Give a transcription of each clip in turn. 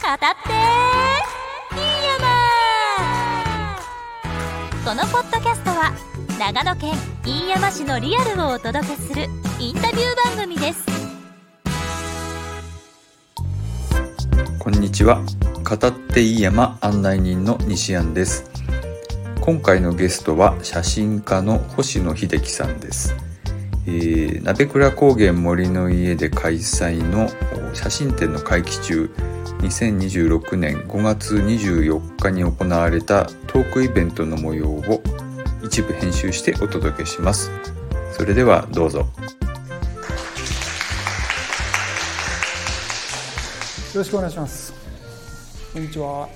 語っていい山。このポッドキャストは長野県飯山市のリアルをお届けするインタビュー番組です。 こんにちは。語っていい山案内人の西安です。今回のゲストは写真家の星野秀樹さんです。鍋倉高原森の家で開催の写真展の会期中、2026年5月24日に行われたトークイベントの模様を一部編集してお届けします。それではどうぞ。よろしくお願いします。こんにちは。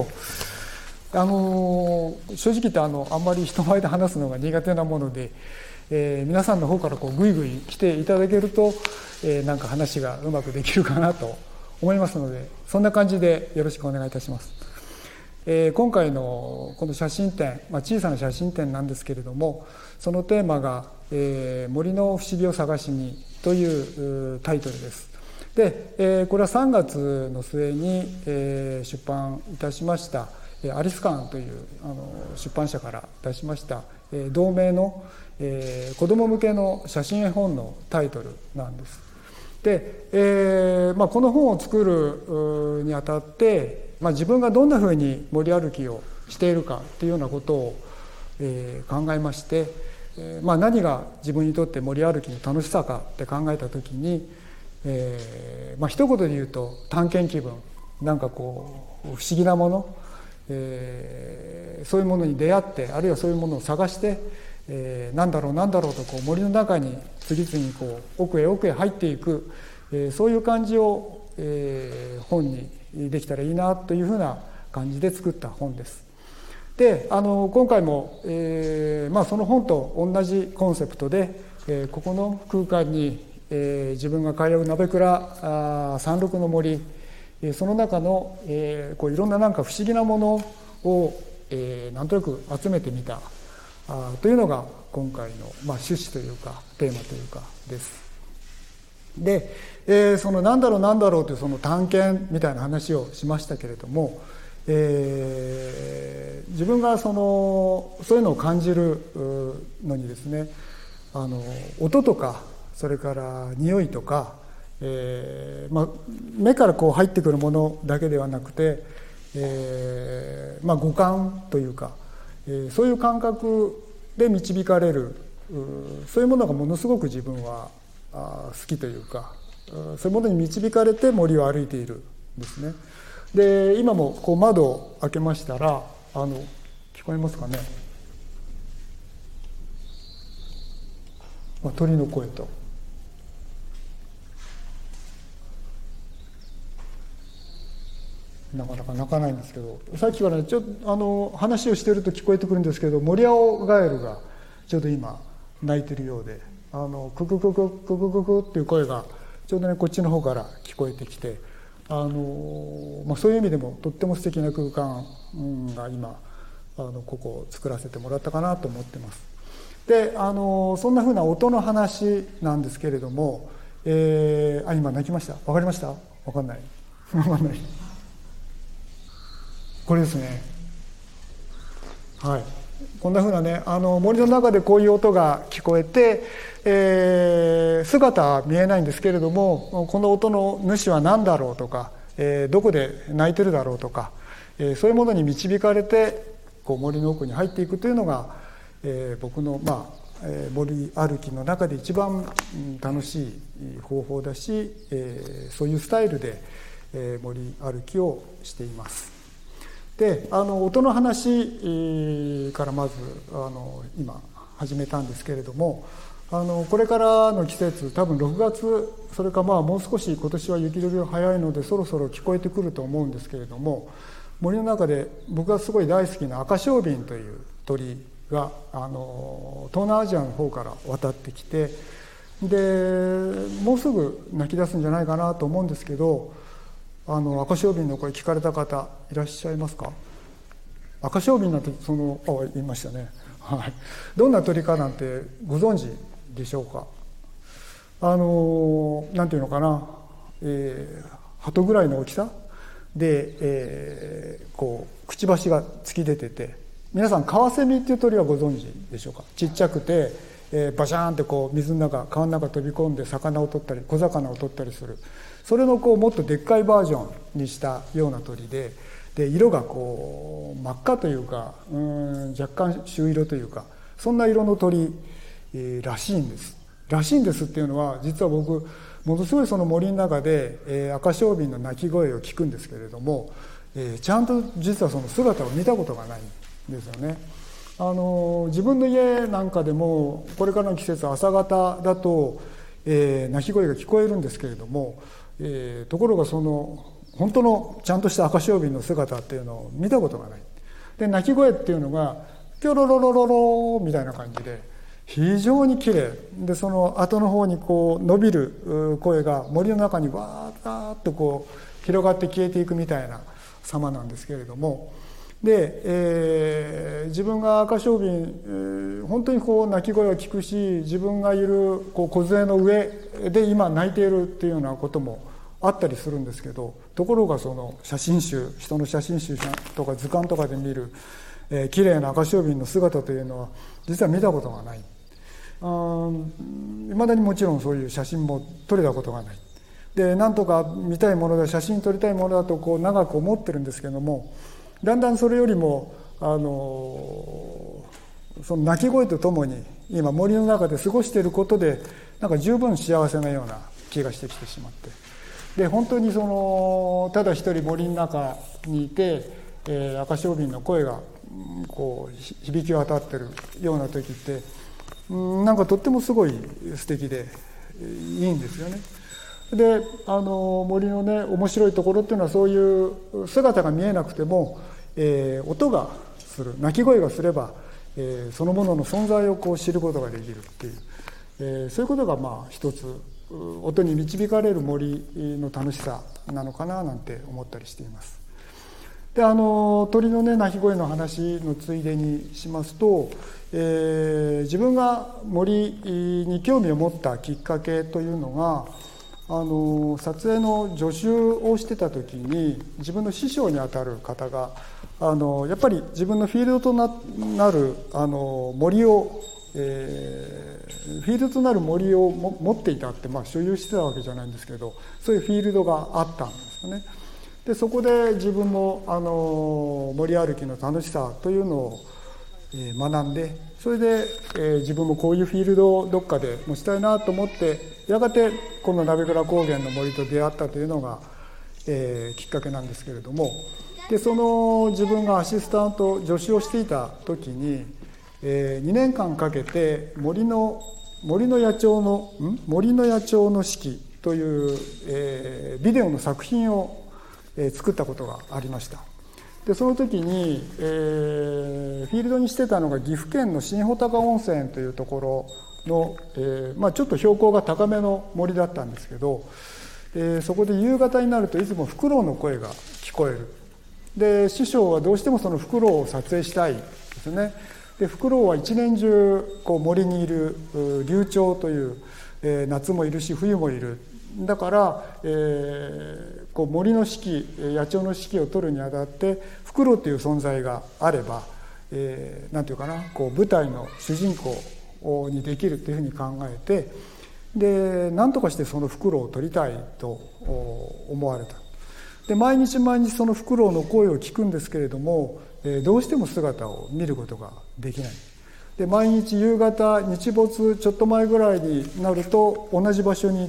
正直言ってあんまり人前で話すのが苦手なもので、皆さんの方からぐいぐい来ていただけると、なんか話がうまくできるかなと思いますので、そんな感じでよろしくお願いいたします。今回のこの写真展、小さな写真展なんですけれども、そのテーマが、森の不思議を探しにというタイトルです。で、これは3月の末に、出版いたしましたアリスカーンという出版社から出しました同名の子ども向けの写真絵本のタイトルなんです。で、この本を作るにあたって、自分がどんなふうに森歩きをしているかというようなことを、考えまして、何が自分にとって森歩きの楽しさかって考えたときに、一言で言うと探検気分、なんか不思議なもの、そういうものに出会って、あるいはそういうものを探して、なんだろうと森の中に次々に奥へ入っていく、そういう感じを、本にできたらいいなというふうな感じで作った本です。で、今回も、その本と同じコンセプトで、ここの空間に、自分が通う鍋倉山麓の森、その中の、いろんな不思議なものを、なんとなく集めてみたというのが今回の、趣旨というかテーマというかです。で、そのなんだろうというその探検みたいな話をしましたけれども、自分がそういうのを感じるのにですね、音とかそれから匂いとか、目から入ってくるものだけではなくて、五感というか、そういう感覚で導かれる、そういうものがものすごく自分は好きというか、そういうものに導かれて森を歩いているんですね。で、今も窓を開けましたら、聞こえますかね、鳥の声と、なかなか鳴かないんですけど、さっきからちょっと話をしてると聞こえてくるんですけど、モリアオガエルがちょうど今鳴いてるようで、ククククククククっていう声がちょうどこっちの方から聞こえてきて、そういう意味でもとっても素敵な空間が今ここを作らせてもらったかなと思ってます。で、そんなふうな音の話なんですけれども、今鳴きました。わかりました？わかんない。わかんない。これですね。はい。こんなふうなね、森の中でこういう音が聞こえて、姿は見えないんですけれども、この音の主は何だろうとか、どこで鳴いてるだろうとか、そういうものに導かれて森の奥に入っていくというのが、僕の森歩きの中で一番楽しい方法だし、そういうスタイルで森歩きをしています。で、音の話からまず今始めたんですけれども、これからの季節、多分6月、それかもう少し今年は雪解けが早いのでそろそろ聞こえてくると思うんですけれども、森の中で僕がすごい大好きなアカショウビンという鳥が東南アジアの方から渡ってきて、でもうすぐ鳴き出すんじゃないかなと思うんですけど、アカショウビンの声聞かれた方いらっしゃいますか？アカショウビンなんて言いましたね。はい。どんな鳥かなんてご存知でしょうか？なんていうのかな、鳩ぐらいの大きさで、こうくちばしが突き出てて、皆さんカワセミっていう鳥はご存知でしょうか。ちっちゃくて、バシャーンってこう水の中、川の中飛び込んで魚を取ったり小魚を取ったりする、それのこうもっとでっかいバージョンにしたような鳥で、色がこう真っ赤というか、若干朱色というか、そんな色の鳥、らしいんです。らしいんですっていうのは、実は僕ものすごいその森の中で、アカショウビンの鳴き声を聞くんですけれども、ちゃんと実はその姿を見たことがないんですよね。自分の家なんかでもこれからの季節朝方だと、鳴き声が聞こえるんですけれども、ところがその本当のちゃんとしたアカショウビンの姿っていうのを見たことがない。で、鳴き声っていうのがピョロロロロロみたいな感じで非常に綺麗で、その後の方にこう伸びる声が森の中にわーっとこう広がって消えていくみたいな様なんですけれども、で、自分がアカショウビン、本当にこう鳴き声を聞くし、自分がいるこう梢の上で今鳴いているっていうようなこともあったりするんですけど、ところがその写真集、人の写真集とか図鑑とかで見る、綺麗なアカショウビンの姿というのは実は見たことがない。いまだにもちろんそういう写真も撮れたことがない。で、なんとか見たいものだ、写真撮りたいものだとこう長く思ってるんですけども、だんだんそれよりもその鳴き声とともに今森の中で過ごしていることでなんか十分幸せなような気がしてきてしまって、で本当にそのただ一人森の中にいて、アカショウビンの声がこう響き渡ってるような時って、なんかとってもすごい素敵でいいんですよね。で、森のね面白いところっていうのは、そういう姿が見えなくても、音がする、鳴き声がすれば、そのものの存在をこう知ることができるっていう、そういうことがまあ一つ音に導かれる森の楽しさなのかななんて思ったりしています。で、鳥のね鳴き声の話のついでにしますと、自分が森に興味を持ったきっかけというのが、撮影の助手をしてた時に自分の師匠にあたる方がやっぱり自分のフィールドとなる森を、フィールドとなる森を持っていたって、所有してたわけじゃないんですけど、そういうフィールドがあったんですよね。でそこで自分も森歩きの楽しさというのを学んで、それで自分もこういうフィールドをどっかで持ちたいなと思って、やがてこの鍋倉高原の森と出会ったというのがきっかけなんですけれども、でその自分がアシスタント助手をしていた時に2年間かけて森の野鳥の四季というビデオの作品を作ったことがありました。でその時にフィールドにしてたのが岐阜県の新穂高温泉というところのちょっと標高が高めの森だったんですけど、そこで夕方になるといつもフクロウの声が聞こえる。で師匠はどうしてもそのフクロウを撮影したいですね。でフクロウは一年中こう森にいる流鳥という、夏もいるし冬もいる。だから、こう森の四季野鳥の四季を撮るにあたってフクロウという存在があれば、なんていうかな、こう舞台の主人公にできるというふうに考えて、で何とかしてそのフクロウを撮りたいと思われた。で毎日そのフクロウの声を聞くんですけれども、どうしても姿を見ることができない。で毎日夕方日没ちょっと前ぐらいになると同じ場所に行って、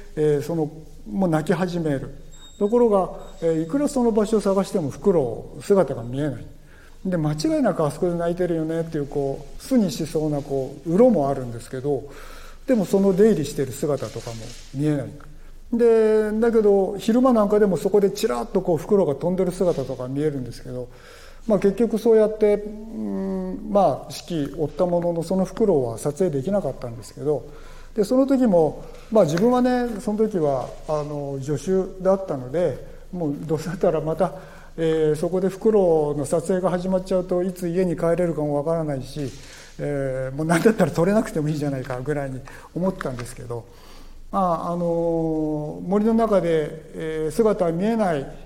もう鳴き始める。ところが、いくらその場所を探してもフクロウ姿が見えない。で間違いなくあそこで鳴いてるよねっていう巣にしそうな鱗もあるんですけど、でもその出入りしている姿とかも見えない。でだけど昼間なんかでもそこでちらっとフクロウが飛んでる姿とか見えるんですけど、結局そうやって四季追ったもののそのフクロウは撮影できなかったんですけど、でその時も自分はねその時は助手だったので、もうどうせだったらまた、そこでフクロウの撮影が始まっちゃうといつ家に帰れるかもわからないし、もう何だったら撮れなくてもいいじゃないかぐらいに思ったんですけど、森の中で、姿は見えない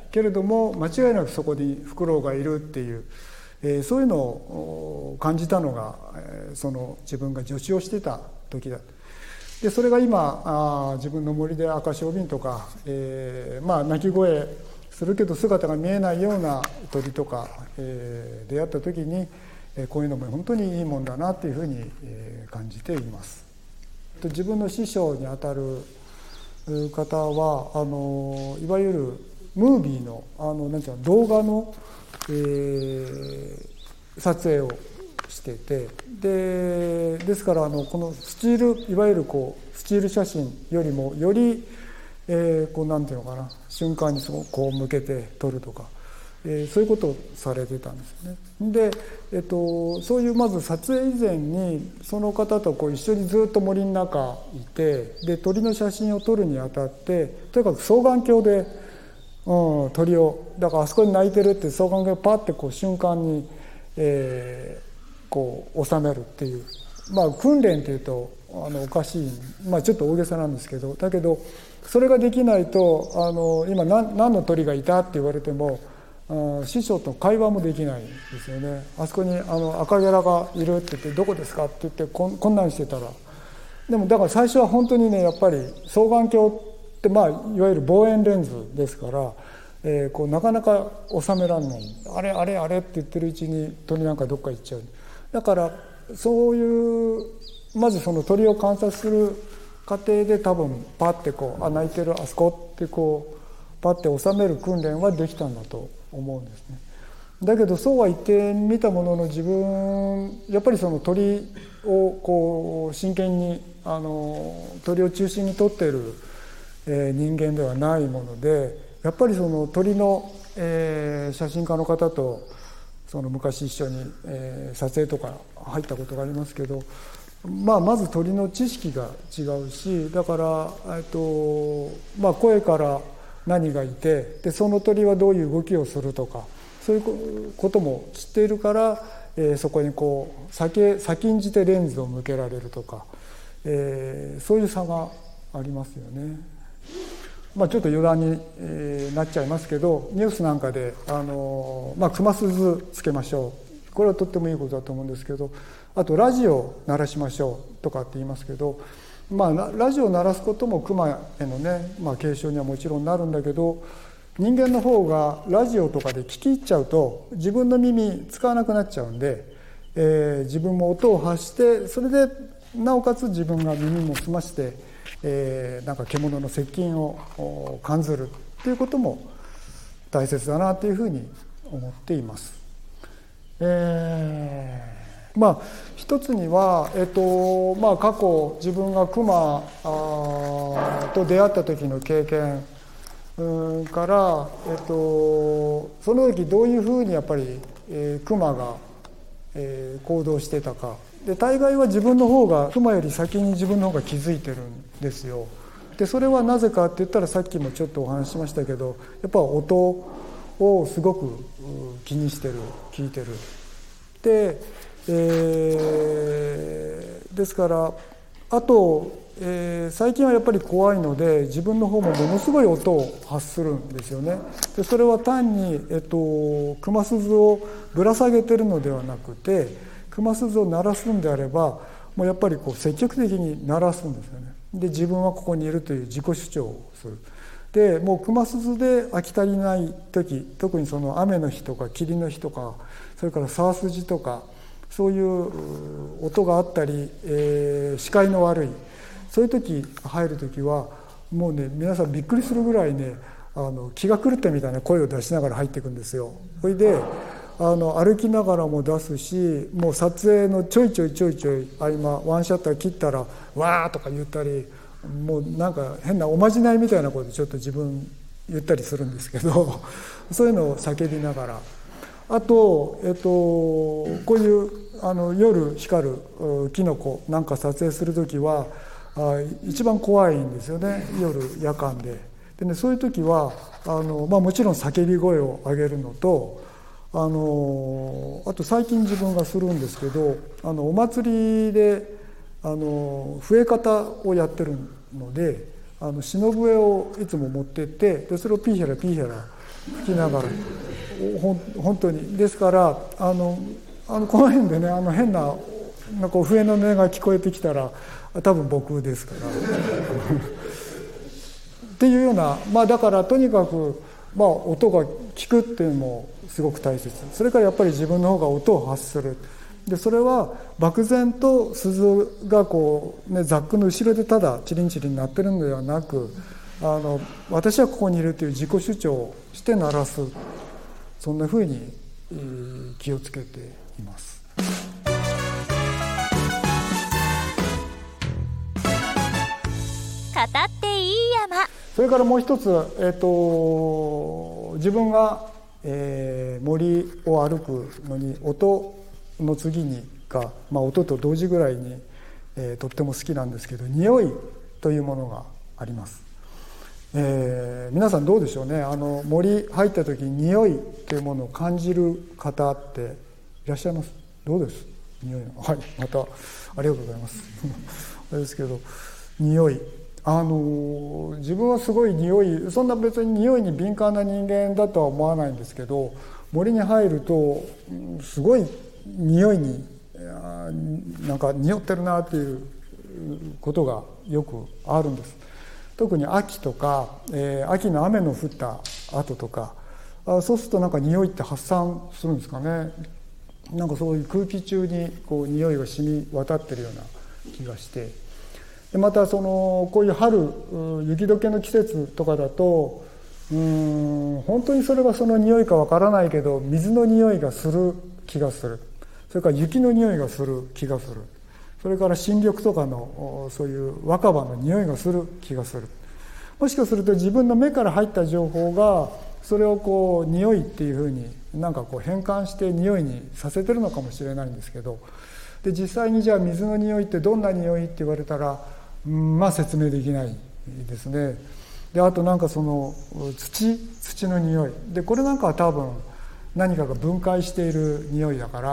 けれども間違いなくそこにフクロウがいるっていう、そういうのを感じたのが、その自分が助手をしてた時だ。でそれが今自分の森でアカショウビンとか、鳴き声するけど姿が見えないような鳥とか、出会った時に、こういうのも本当にいいもんだなっていうふうに、感じています。自分の師匠にあたる方はいわゆるムービーのなんていうの動画の、撮影をしてて、ですからこのスチールいわゆるスチール写真よりもより、なんていうのかな瞬間にこう向けて撮るとか、そういうことをされてたんですよね。で、そういうまず撮影以前にその方と一緒にずっと森の中いて、で鳥の写真を撮るにあたってとにかく双眼鏡で、鳥をだからあそこに鳴いてるって双眼鏡をパッて瞬間に、収めるっていう、訓練っていうとおかしい、ちょっと大げさなんですけど、だけどそれができないと今何の鳥がいたって言われても師匠と会話もできないんですよね。あそこに赤ゲラがいるって言ってどこですかって言ってこんなんしてたら、でもだから最初は本当にねやっぱり双眼鏡っていわゆる望遠レンズですから、なかなか収められない、あれあれあれって言ってるうちに鳥なんかどっか行っちゃう。だからそういうまずその鳥を観察する過程で多分パッて鳴いてるあそこってパッて収める訓練はできたんだと思うんですね。だけどそうは言ってみたものの自分やっぱりその鳥を真剣に鳥を中心に撮っている、人間ではないもので、やっぱりその鳥の、写真家の方とその昔一緒に、撮影とか入ったことがありますけど、まず鳥の知識が違うし、だから、声から何がいてでその鳥はどういう動きをするとかそういうことも知っているから、そこに先んじてレンズを向けられるとか、そういう差がありますよね。ちょっと余談に、なっちゃいますけどニュースなんかでクマ鈴つけましょう、これはとってもいいことだと思うんですけど、あとラジオ鳴らしましょうとかって言いますけど、ラジオを鳴らすこともクマへのね、継承にはもちろんなるんだけど、人間の方がラジオとかで聞き入っちゃうと自分の耳使わなくなっちゃうんで、自分も音を発してそれでなおかつ自分が耳も澄まして、なんか獣の接近を感ずるということも大切だなというふうに思っています。一つには、過去自分がクマと出会った時の経験から、その時どういうふうにやっぱり、クマが、行動してたかで、大概は自分の方がクマより先に自分の方が気づいてるんですよ。でそれはなぜかって言ったらさっきもちょっとお話ししましたけど、やっぱ音をすごく気にしてる、聞いてる。ですからあと、最近はやっぱり怖いので自分の方もものすごい音を発するんですよね。でそれは単に、クマ鈴をぶら下げてるのではなくて、クマ鈴を鳴らすんであればもうやっぱり積極的に鳴らすんですよね。で自分はここにいるという自己主張をする。でもうクマ鈴で飽き足りない時、特にその雨の日とか霧の日とか、それから沢筋とかそういう音があったり、視界の悪いそういう時入る時はもうね皆さんびっくりするぐらいね気が狂ったみたいな声を出しながら入っていくんですよ。それで歩きながらも出すし、もう撮影のちょいちょい合間ワンシャッター切ったらわーとか言ったり、もうなんか変なおまじないみたいなことちょっと自分言ったりするんですけどそういうのを叫びながら、あと、こういう夜光るキノコなんか撮影する時は一番怖いんですよね、夜間で。でね、そういう時はもちろん叫び声を上げるのと、あと最近自分がするんですけど、お祭りで笛方をやってるので、 篠笛をいつも持ってって、でそれをピーヒャラピーヒャラ吹きながら、本当にですからこの辺でね変なこう笛の音が聞こえてきたら多分僕ですからっていうような、だからとにかく、音が聞くっていうのもすごく大切。それからやっぱり自分の方が音を発する。でそれは漠然と鈴がこう、ザックの後ろでただチリンチリン鳴ってるのではなく、私はここにいるという自己主張をして鳴らす、そんなふうに気をつけています。 語っていい山。 それからもう一つ、自分が、森を歩くのに音の次にが、音と同時ぐらいに、とっても好きなんですけど、匂いというものがあります。皆さんどうでしょうね。森入った時に匂いというものを感じる方っていらっしゃいます？どうです？匂いの。はい、またありがとうございますあれですけど、匂い、自分はすごい匂い、そんな別に匂いに敏感な人間だとは思わないんですけど、森に入るとすごい匂いになんか匂ってるなっていうことがよくあるんです。特に秋とか、秋の雨の降った後とか、そうするとなんか匂いって発散するんですかね。なんかそういう空気中にこう匂いが染み渡ってるような気がして、でまたこういう春雪解けの季節とかだと本当にそれがその匂いかわからないけど、水の匂いがする気がする。それから雪の匂いがする気がする。それから新緑とかのそういう若葉の匂いがする気がする。もしかすると自分の目から入った情報がそれをこう匂いっていうふうになんかこう変換して匂いにさせてるのかもしれないんですけど、で実際にじゃあ水の匂いってどんな匂いって言われたら説明できないですね。であとなんかその土の匂いで、これなんかは多分何かが分解している匂いだから、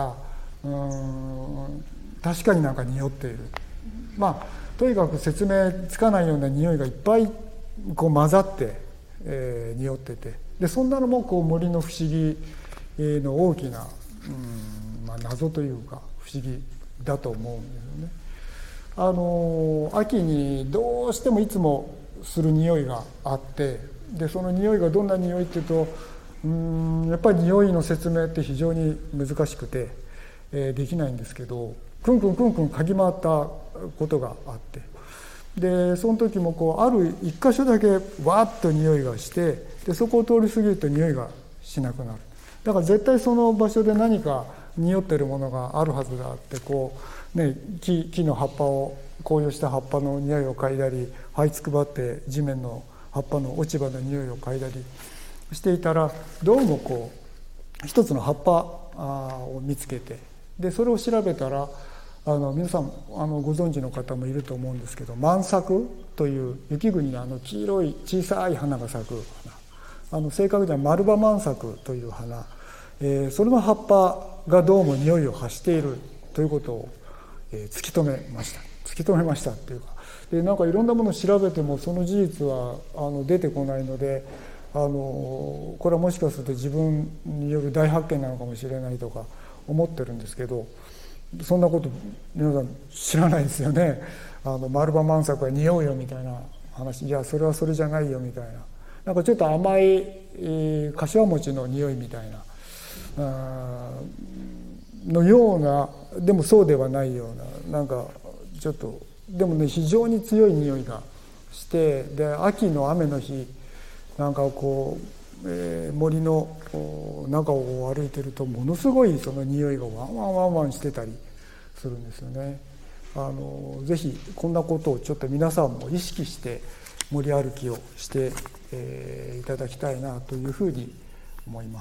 確かになんか匂っている。とにかく説明つかないような匂いがいっぱいこう混ざって、匂ってて、でそんなのもこう森の不思議の大きな、謎というか不思議だと思うんですよね。秋にどうしてもいつもする匂いがあって、でその匂いがどんな匂いっていうと、やっぱり匂いの説明って非常に難しくて、できないんですけど、クンクンクンクン嗅ぎ回ったことがあって、でその時もこうある一箇所だけわーっと匂いがして、でそこを通り過ぎると匂いがしなくなる。だから絶対その場所で何か匂ってるものがあるはずだって、こうね、木の葉っぱを紅葉した葉っぱの匂いを嗅いだり、這いつくばって地面の葉っぱの落ち葉の匂いを嗅いだりしていたら、どうもこう一つの葉っぱを見つけて、でそれを調べたら、皆さんご存知の方もいると思うんですけど、万作という雪国の黄色い小さい花が咲く花、正確には丸葉万作という花、それの葉っぱがどうも匂いを発しているということを、突き止めましたっていうか、でなんかいろんなものを調べてもその事実は出てこないので、これはもしかすると自分による大発見なのかもしれないとか思ってるんですけど、そんなこと皆さん知らないですよね。丸葉万作は匂うよみたいな話、いやそれはそれじゃないよみたいな、なんかちょっと甘い、柏餅の匂いみたいなのような、でもそうではないような、なんかちょっとでもね非常に強い匂いがして、で秋の雨の日なんかこう、森の中を歩いてるとものすごいその匂いがワンワンワンワンしてたりするんですよね。ぜひこんなことをちょっと皆さんも意識して森歩きをして、いただきたいなというふうに思います。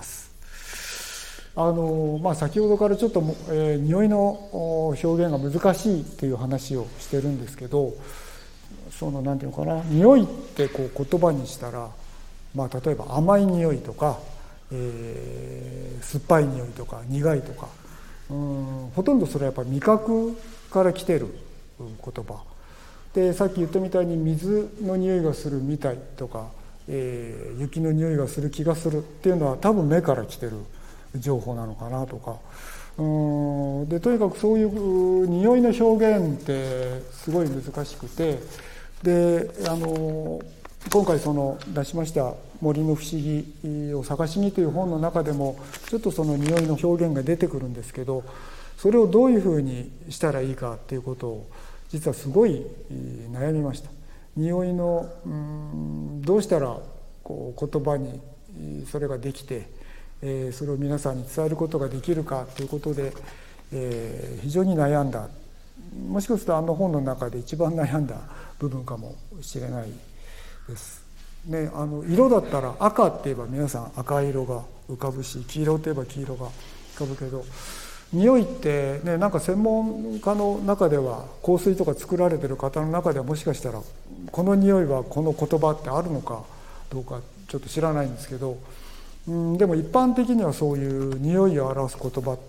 先ほどからちょっと、匂いの表現が難しいという話をしてるんですけど、なんていうのかな、匂いってこう言葉にしたら、例えば甘い匂いとか、酸っぱい匂いとか苦いとか、ほとんどそれはやっぱり味覚から来てる言葉でさっき言ったみたいに水の匂いがするみたいとか、雪の匂いがする気がするっていうのは多分目から来てる情報なのかなとか、でとにかくそういう匂いの表現ってすごい難しくて、で今回出しました「森の不思議を探しに」という本の中でもちょっとその匂いの表現が出てくるんですけど、それをどういうふうにしたらいいかっていうことを実はすごい悩みました。匂いのどうしたらこう言葉にそれができて、それを皆さんに伝えることができるかということで、非常に悩んだ。もしかすると本の中で一番悩んだ部分かもしれないです、ね。色だったら赤って言えば皆さん赤色が浮かぶし、黄色といえば黄色が浮かぶけど、匂いってね、なんか専門家の中では香水とか作られてる方の中ではもしかしたらこの匂いはこの言葉ってあるのかどうかちょっと知らないんですけど、でも一般的にはそういう匂いを表す言葉って、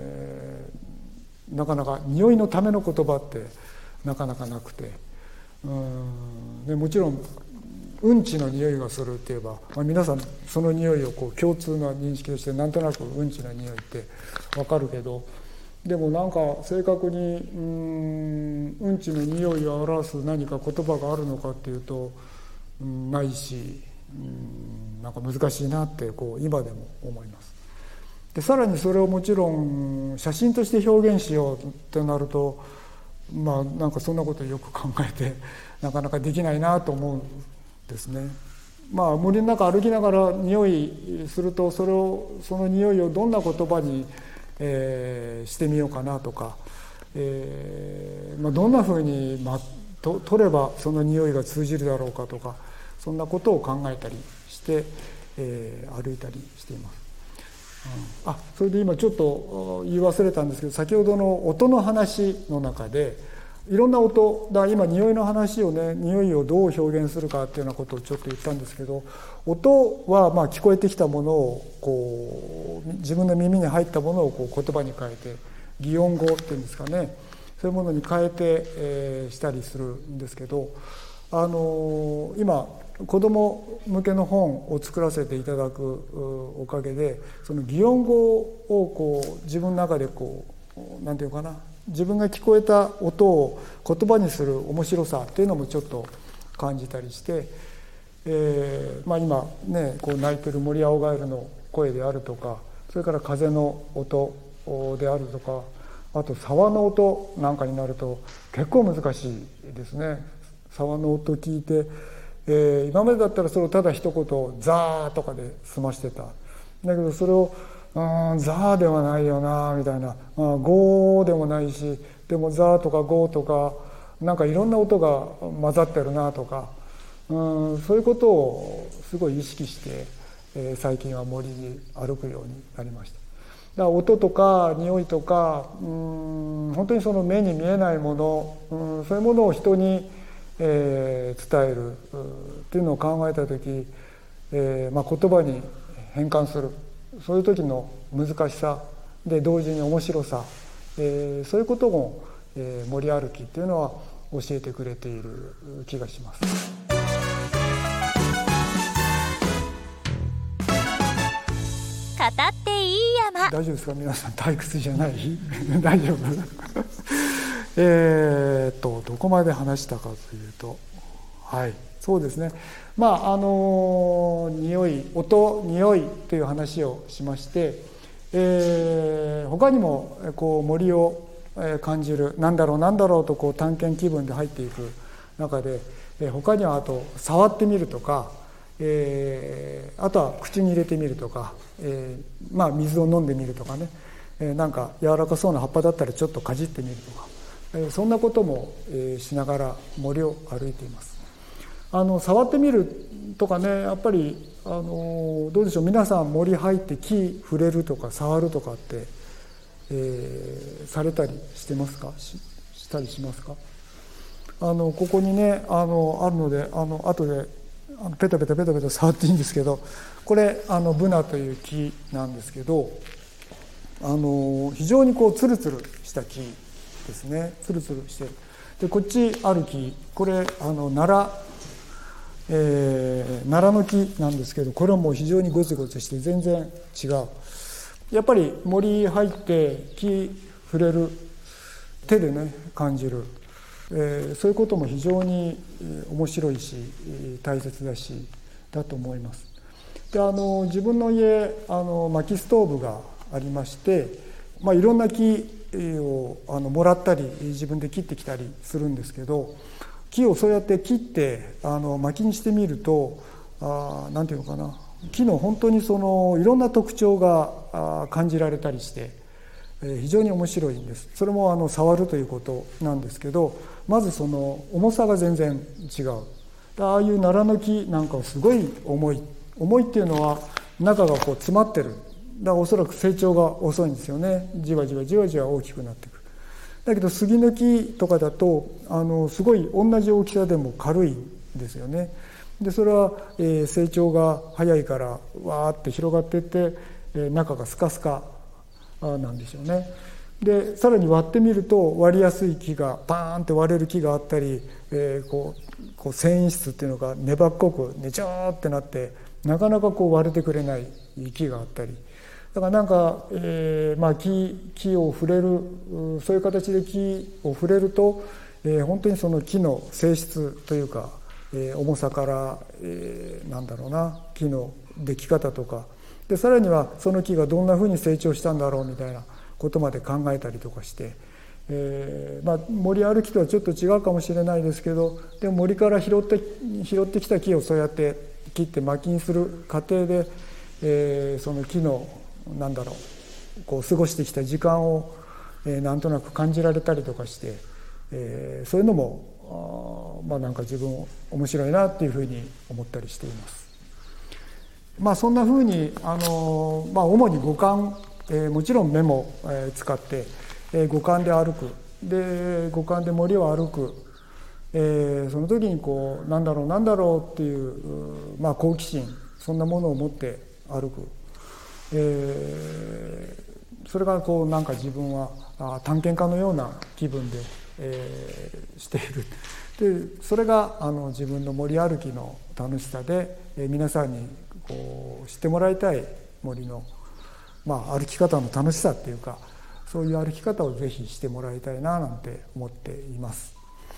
なかなか匂いのための言葉ってなかなかなくて、でもちろんうんちの匂いがするって言えば、皆さんその匂いをこう共通な認識としてなんとなくうんちの匂いって分かるけど、でもなんか正確にうんちの匂いを表す何か言葉があるのかっていうと、ないし、なんか難しいなってこう今でも思います。でさらにそれをもちろん写真として表現しようってなると、なんかそんなことをよく考えてなかなかできないなと思うんですね。森の中歩きながら匂いすると、その匂いをどんな言葉に、してみようかなとか、どんなふうに、取ればその匂いが通じるだろうかとか、そんなことを考えたりして、歩いたりしています。それで今ちょっと言い忘れたんですけど、先ほどの音の話の中でいろんな音だ、今匂いの話をね、匂いをどう表現するかっていうようなことをちょっと言ったんですけど、音は聞こえてきたものをこう自分の耳に入ったものをこう言葉に変えて、擬音語っていうんですかね、そういうものに変えて、したりするんですけど、今子ども向けの本を作らせていただくおかげで、その擬音語をこう自分の中でこうなんていうかな、自分が聞こえた音を言葉にする面白さっていうのもちょっと感じたりして、今ねこう鳴いてるモリアオガエルの声であるとか、それから風の音であるとか、あと沢の音なんかになると結構難しいですね。沢の音聞いて、今までだったらそれをただ一言ザーとかで済ましてた。だけどそれをザーではないよなみたいな、ゴーでもないし、でもザーとかゴーとかなんかいろんな音が混ざってるなとか、そういうことをすごい意識して、最近は森に歩くようになりました。だから音とか匂いとか、本当にその目に見えないもの、そういうものを人に伝えるっていうのを考えた時、言葉に変換する、そういう時の難しさで同時に面白さ、そういうことも、森歩きっていうのは教えてくれている気がします。 語っていい山。 大丈夫ですか皆さん、退屈じゃない大丈夫どこまで話したかというと、そうですね、匂い、音、匂いという話をしまして、他にもこう森を感じる、なんだろうとこう探検気分で入っていく中で、他にはあと触ってみるとか、あとは口に入れてみるとか、水を飲んでみるとかね、なんか柔らかそうな葉っぱだったらちょっとかじってみるとか、そんなこともしながら森を歩いています。触ってみるとかね、やっぱりどうでしょう、皆さん森入って木触れるとか触るとかって、されたりしてますか？したりしますか？ここにねあるので後でペタペタ触っていいんですけど、これブナという木なんですけど、非常にこうツルツルした木ですね。ツルツルしてる。 でこっちある木、これ奈良の木なんですけど、これはもう非常にゴツゴツして全然違う。やっぱり森入って木触れる、手でね感じる、そういうことも非常に面白いし大切だしだと思います。で自分の家薪ストーブがありまして、いろんな木をもらったり自分で切ってきたりするんですけど、木をそうやって切って薪にしてみるとなんていうのかな、木の本当にいろんな特徴が感じられたりして非常に面白いんです。それも触るということなんですけど、まず重さが全然違う。ああいう奈良の木なんかはすごい重いっていうのは中がこう詰まってる。だからおそらく成長が遅いんですよね。じわじわじわじわ大きくなっていく。だけど杉の木とかだとすごい同じ大きさでも軽いんですよね。でそれは、成長が早いからわーって広がっていって、中がスカスカなんでしょうね。でさらに割ってみると割りやすい木がバーンって割れる木があったり、こう繊維質っていうのが粘っこくねちょーってなってなかなかこう割れてくれない木があったり、だからなんか、木を触れる、そういう形で木を触れると、本当にその木の性質というか、重さから、なんだろうな、木の出来方とかで、さらにはその木がどんなふうに成長したんだろうみたいなことまで考えたりとかして、森歩きとはちょっと違うかもしれないですけど、でも森から拾ってきた木をそうやって切って薪にする過程で、その木のなんだろう、こう過ごしてきた時間を、なんとなく感じられたりとかして、そういうのもなんか自分面白いなっていうふうに思ったりしています。そんなふうに主に五感、もちろん目も使って、五感で歩く。で五感で森を歩く。その時にこうなんだろうっていう、好奇心、そんなものを持って歩く。それがこうなんか自分は探検家のような気分で、している。でそれが自分の森歩きの楽しさで、皆さんにこう知ってもらいたい森の、歩き方の楽しさっていうか、そういう歩き方をぜひしてもらいたいななんて思っています。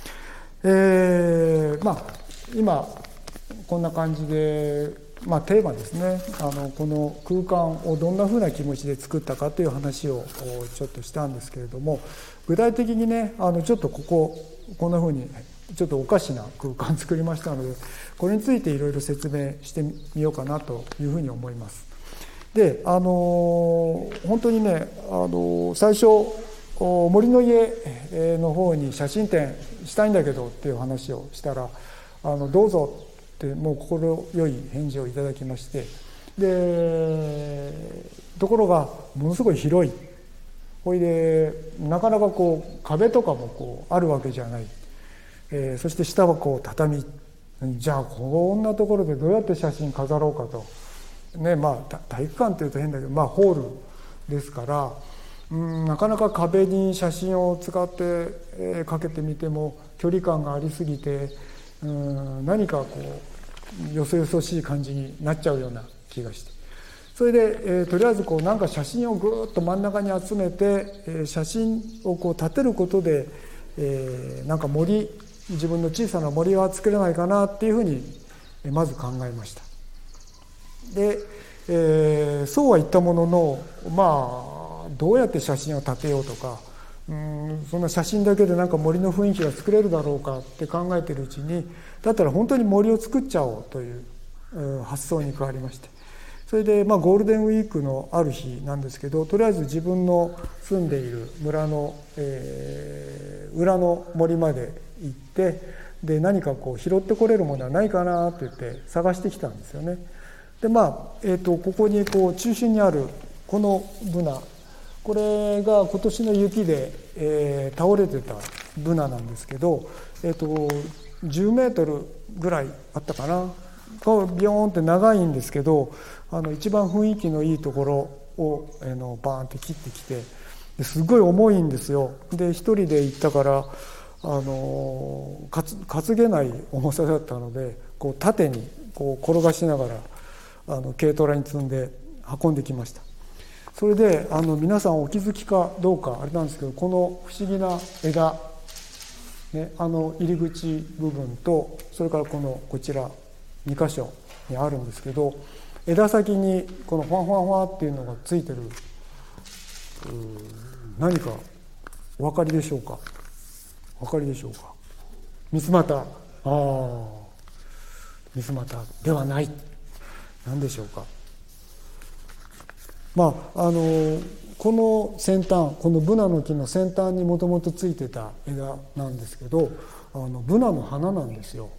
今こんな感じで、テーマですね、この空間をどんなふうな気持ちで作ったかという話をちょっとしたんですけれども、具体的にねちょっとこんなふうにちょっとおかしな空間作りましたので、これについていろいろ説明してみようかなというふうに思います。で本当にね最初森の家の方に写真展したいんだけどっていう話をしたらどうぞってもう心よい返事をいただきまして、でところがものすごい広い、ほいでなかなかこう壁とかもこうあるわけじゃない、そして下はこう畳、じゃあこんなところでどうやって写真飾ろうかとね、体育館っていうと変だけど、ホールですからなかなか壁に写真を使って、かけてみても距離感がありすぎて何かこうよそよそしい感じになっちゃうような気がして、それで、とりあえずこうなんか写真をぐーっと真ん中に集めて、写真をこう立てることで、なんか自分の小さな森は作れないかなっていうふうにまず考えました。で、そうは言ったもののどうやって写真を立てようとかそんな写真だけでなんか森の雰囲気が作れるだろうかって考えているうちに、だったら本当に森を作っちゃおうという発想に変わりまして、それでゴールデンウィークのある日なんですけど、とりあえず自分の住んでいる村の、裏の森まで行って、で何かこう拾ってこれるものはないかなって言って探してきたんですよね。でここにこう中心にあるこのブナ、これが今年の雪で、倒れてたブナなんですけど、10メートルぐらいあったかな、ビヨーンって長いんですけど、一番雰囲気のいいところをバーンって切ってきて、すごい重いんですよ。で一人で行ったから担げない重さだったので、こう縦にこう転がしながら軽トラに積んで運んできました。それで皆さんお気づきかどうかあれなんですけど、この不思議な枝、ね、入り口部分とそれからこちら2箇所にあるんですけど、枝先にこのファンファンファンっていうのがついてる、何かお分かりでしょうか。お分かりでしょうか。三つ股。三つ股ではない。何でしょうか。この先端、このブナの木の先端にもともとついてた枝なんですけど、ブナの花なんですよ。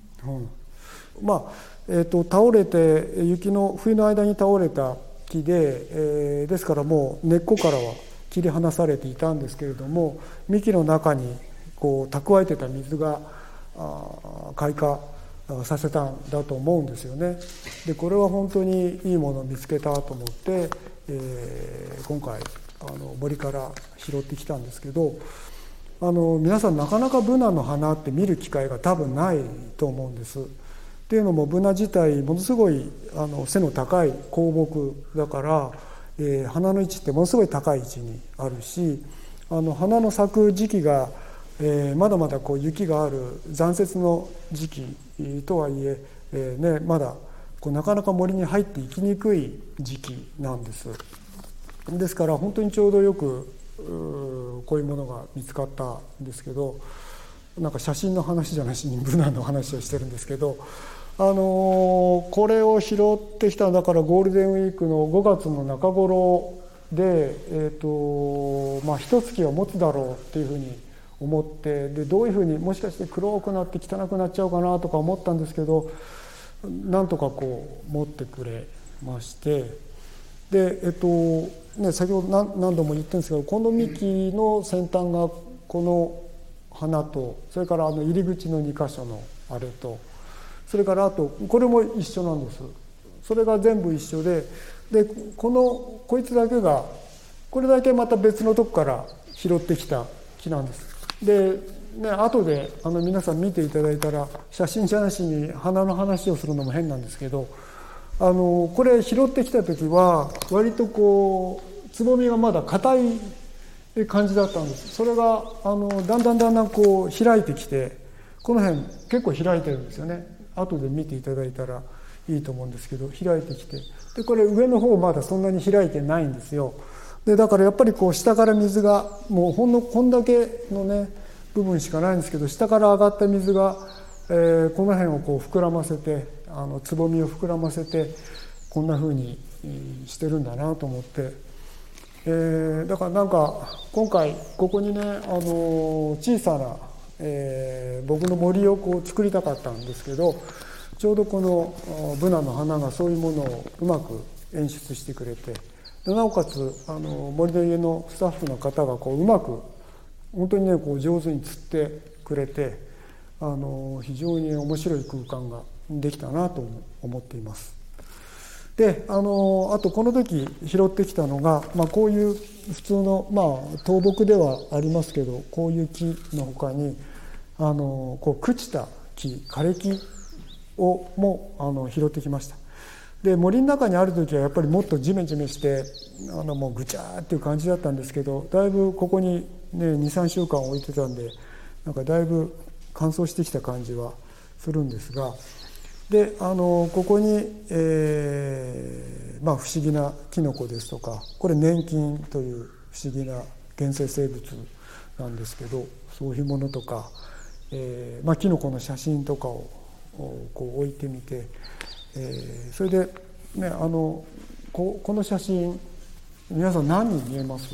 倒れて冬の間に倒れた木で、ですからもう根っこからは切り離されていたんですけれども、幹の中にこう蓄えてた水が開花させたんだと思うんですよね。でこれは本当にいいものを見つけたと思って、今回森から拾ってきたんですけど、皆さんなかなかブナの花って見る機会が多分ないと思うんです。っていうのもブナ自体ものすごい背の高い高木だから、花の位置ってものすごい高い位置にあるし、花の咲く時期がまだまだこう雪がある残雪の時期とはいえ、まだなかなか森に入っていきにくい時期なんです。ですから本当にちょうどよくこういうものが見つかったんですけど、なんか写真の話じゃなしにブナの話をしてるんですけど、これを拾ってきただからゴールデンウィークの5月の中頃で、一月は持つだろうっていうふうに思って、でどういうふうにもしかして黒くなって汚くなっちゃうかなとか思ったんですけど、なんとかこう持ってくれまして、で先ほど何度も言ってるんですけど、この幹の先端がこの花と、それから入り口の2箇所のあれと、それからあとこれも一緒なんです。それが全部一緒で、こいつだけがこれだけまた別のとこから拾ってきた木なんです。で後で皆さん見ていただいたら、写真じゃなしに花の話をするのも変なんですけど、これ拾ってきた時は割とこうつぼみがまだ硬い感じだったんです。それがだんだんこう開いてきて、この辺結構開いてるんですよね。後で見ていただいたらいいと思うんですけど、開いてきて、でこれ上の方まだそんなに開いてないんですよ。でだからやっぱりこう下から水がもうこんだけのね部分しかないんですけど、下から上がった水が、この辺をこう膨らませて、つぼみを膨らませてこんな風にしてるんだなと思って、だからなんか今回ここにね小さな、僕の森をこう作りたかったんですけど、ちょうどこのブナの花がそういうものをうまく演出してくれて、でなおかつ森の家のスタッフの方がこううまく本当にねこう上手に釣ってくれて、非常に面白い空間ができたなと思っています。であとこの時拾ってきたのが、こういう普通の、倒木ではありますけど、こういう木のほかにこう朽ちた木、枯れ木をも拾ってきました。で森の中にある時はやっぱりもっとジメジメしてもうぐちゃーっていう感じだったんですけど、だいぶここにね 2,3 週間置いてたんで、なんかだいぶ乾燥してきた感じはするんですが、でここに、不思議なキノコですとか、これ粘菌という不思議な原生生物なんですけど、そういうものとか、キノコの写真とかをこう置いてみて、それでねこの写真皆さん何に見えます？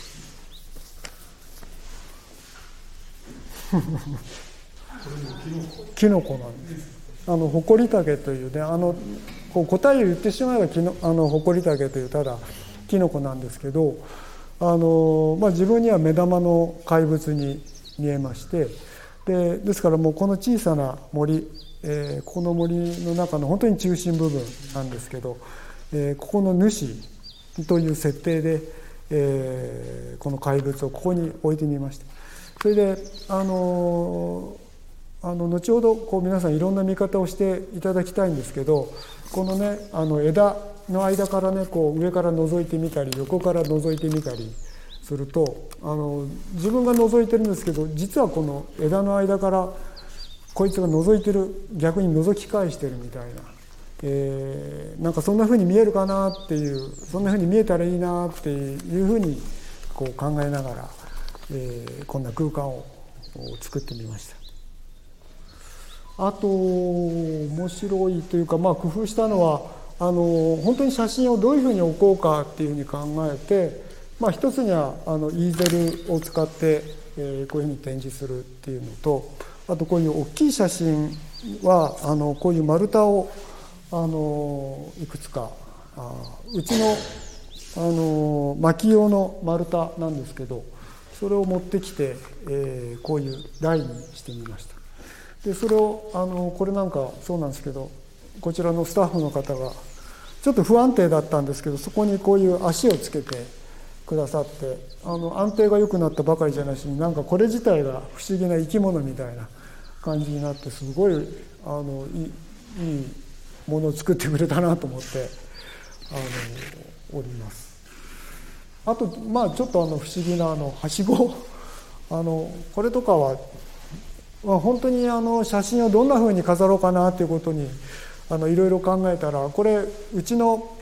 キノコなんです。ホコリタケというね答えを言ってしまえばホコリタケというただキノコなんですけど、自分には目玉の怪物に見えまして、ですからもうこの小さな森、この森の中の本当に中心部分なんですけど、ここの主という設定で、この怪物をここに置いてみました。 それで後ほど皆さんいろんな見方をしていただきたいんですけど、このね枝の間からね上から覗いてみたり横から覗いてみたりすると自分が覗いてるんですけど、実はこの枝の間からこいつが覗いてる、逆に覗き返してるみたいな、なんかそんな風に見えるかなっていう、そんな風に見えたらいいなっていう風に考えながら、こんな空間を作ってみました。あと面白いというか、工夫したのは本当に写真をどういうふうに置こうかっていうふうに考えて、一つにはイーゼルを使って、こういうふうに展示するっていうのと、あとこういう大きい写真はこういう丸太をいくつかうちの薪用の丸太なんですけど、それを持ってきて、こういう台にしてみました。でそれをこれなんかそうなんですけど、こちらのスタッフの方がちょっと不安定だったんですけど、そこにこういう足をつけてくださって、安定が良くなったばかりじゃなしに、なんかこれ自体が不思議な生き物みたいな感じになって、すごいいいものを作ってくれたなと思っております。あとちょっと不思議なはしごこれとかは本当に写真をどんな風に飾ろうかなということにいろいろ考えたら、これうち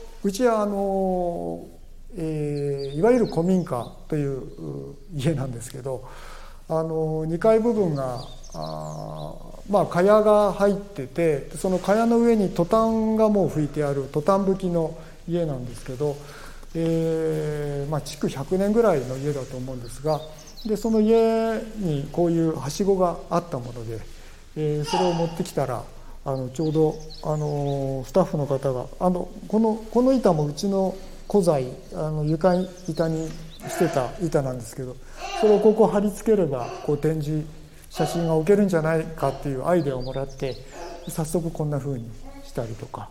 はいわゆる古民家という家なんですけど、2階部分が茅が入ってて、その茅の上にトタンがもう拭いてあるトタン葺きの家なんですけど、築100年ぐらいの家だと思うんですが、でその家にこういうはしごがあったもので、それを持ってきたらちょうどスタッフの方がこの板もうちの古材床板にしてた板なんですけど、それをここ貼り付ければ展示写真が置けるんじゃないかっていうアイデアをもらって、早速こんな風にしたりとか、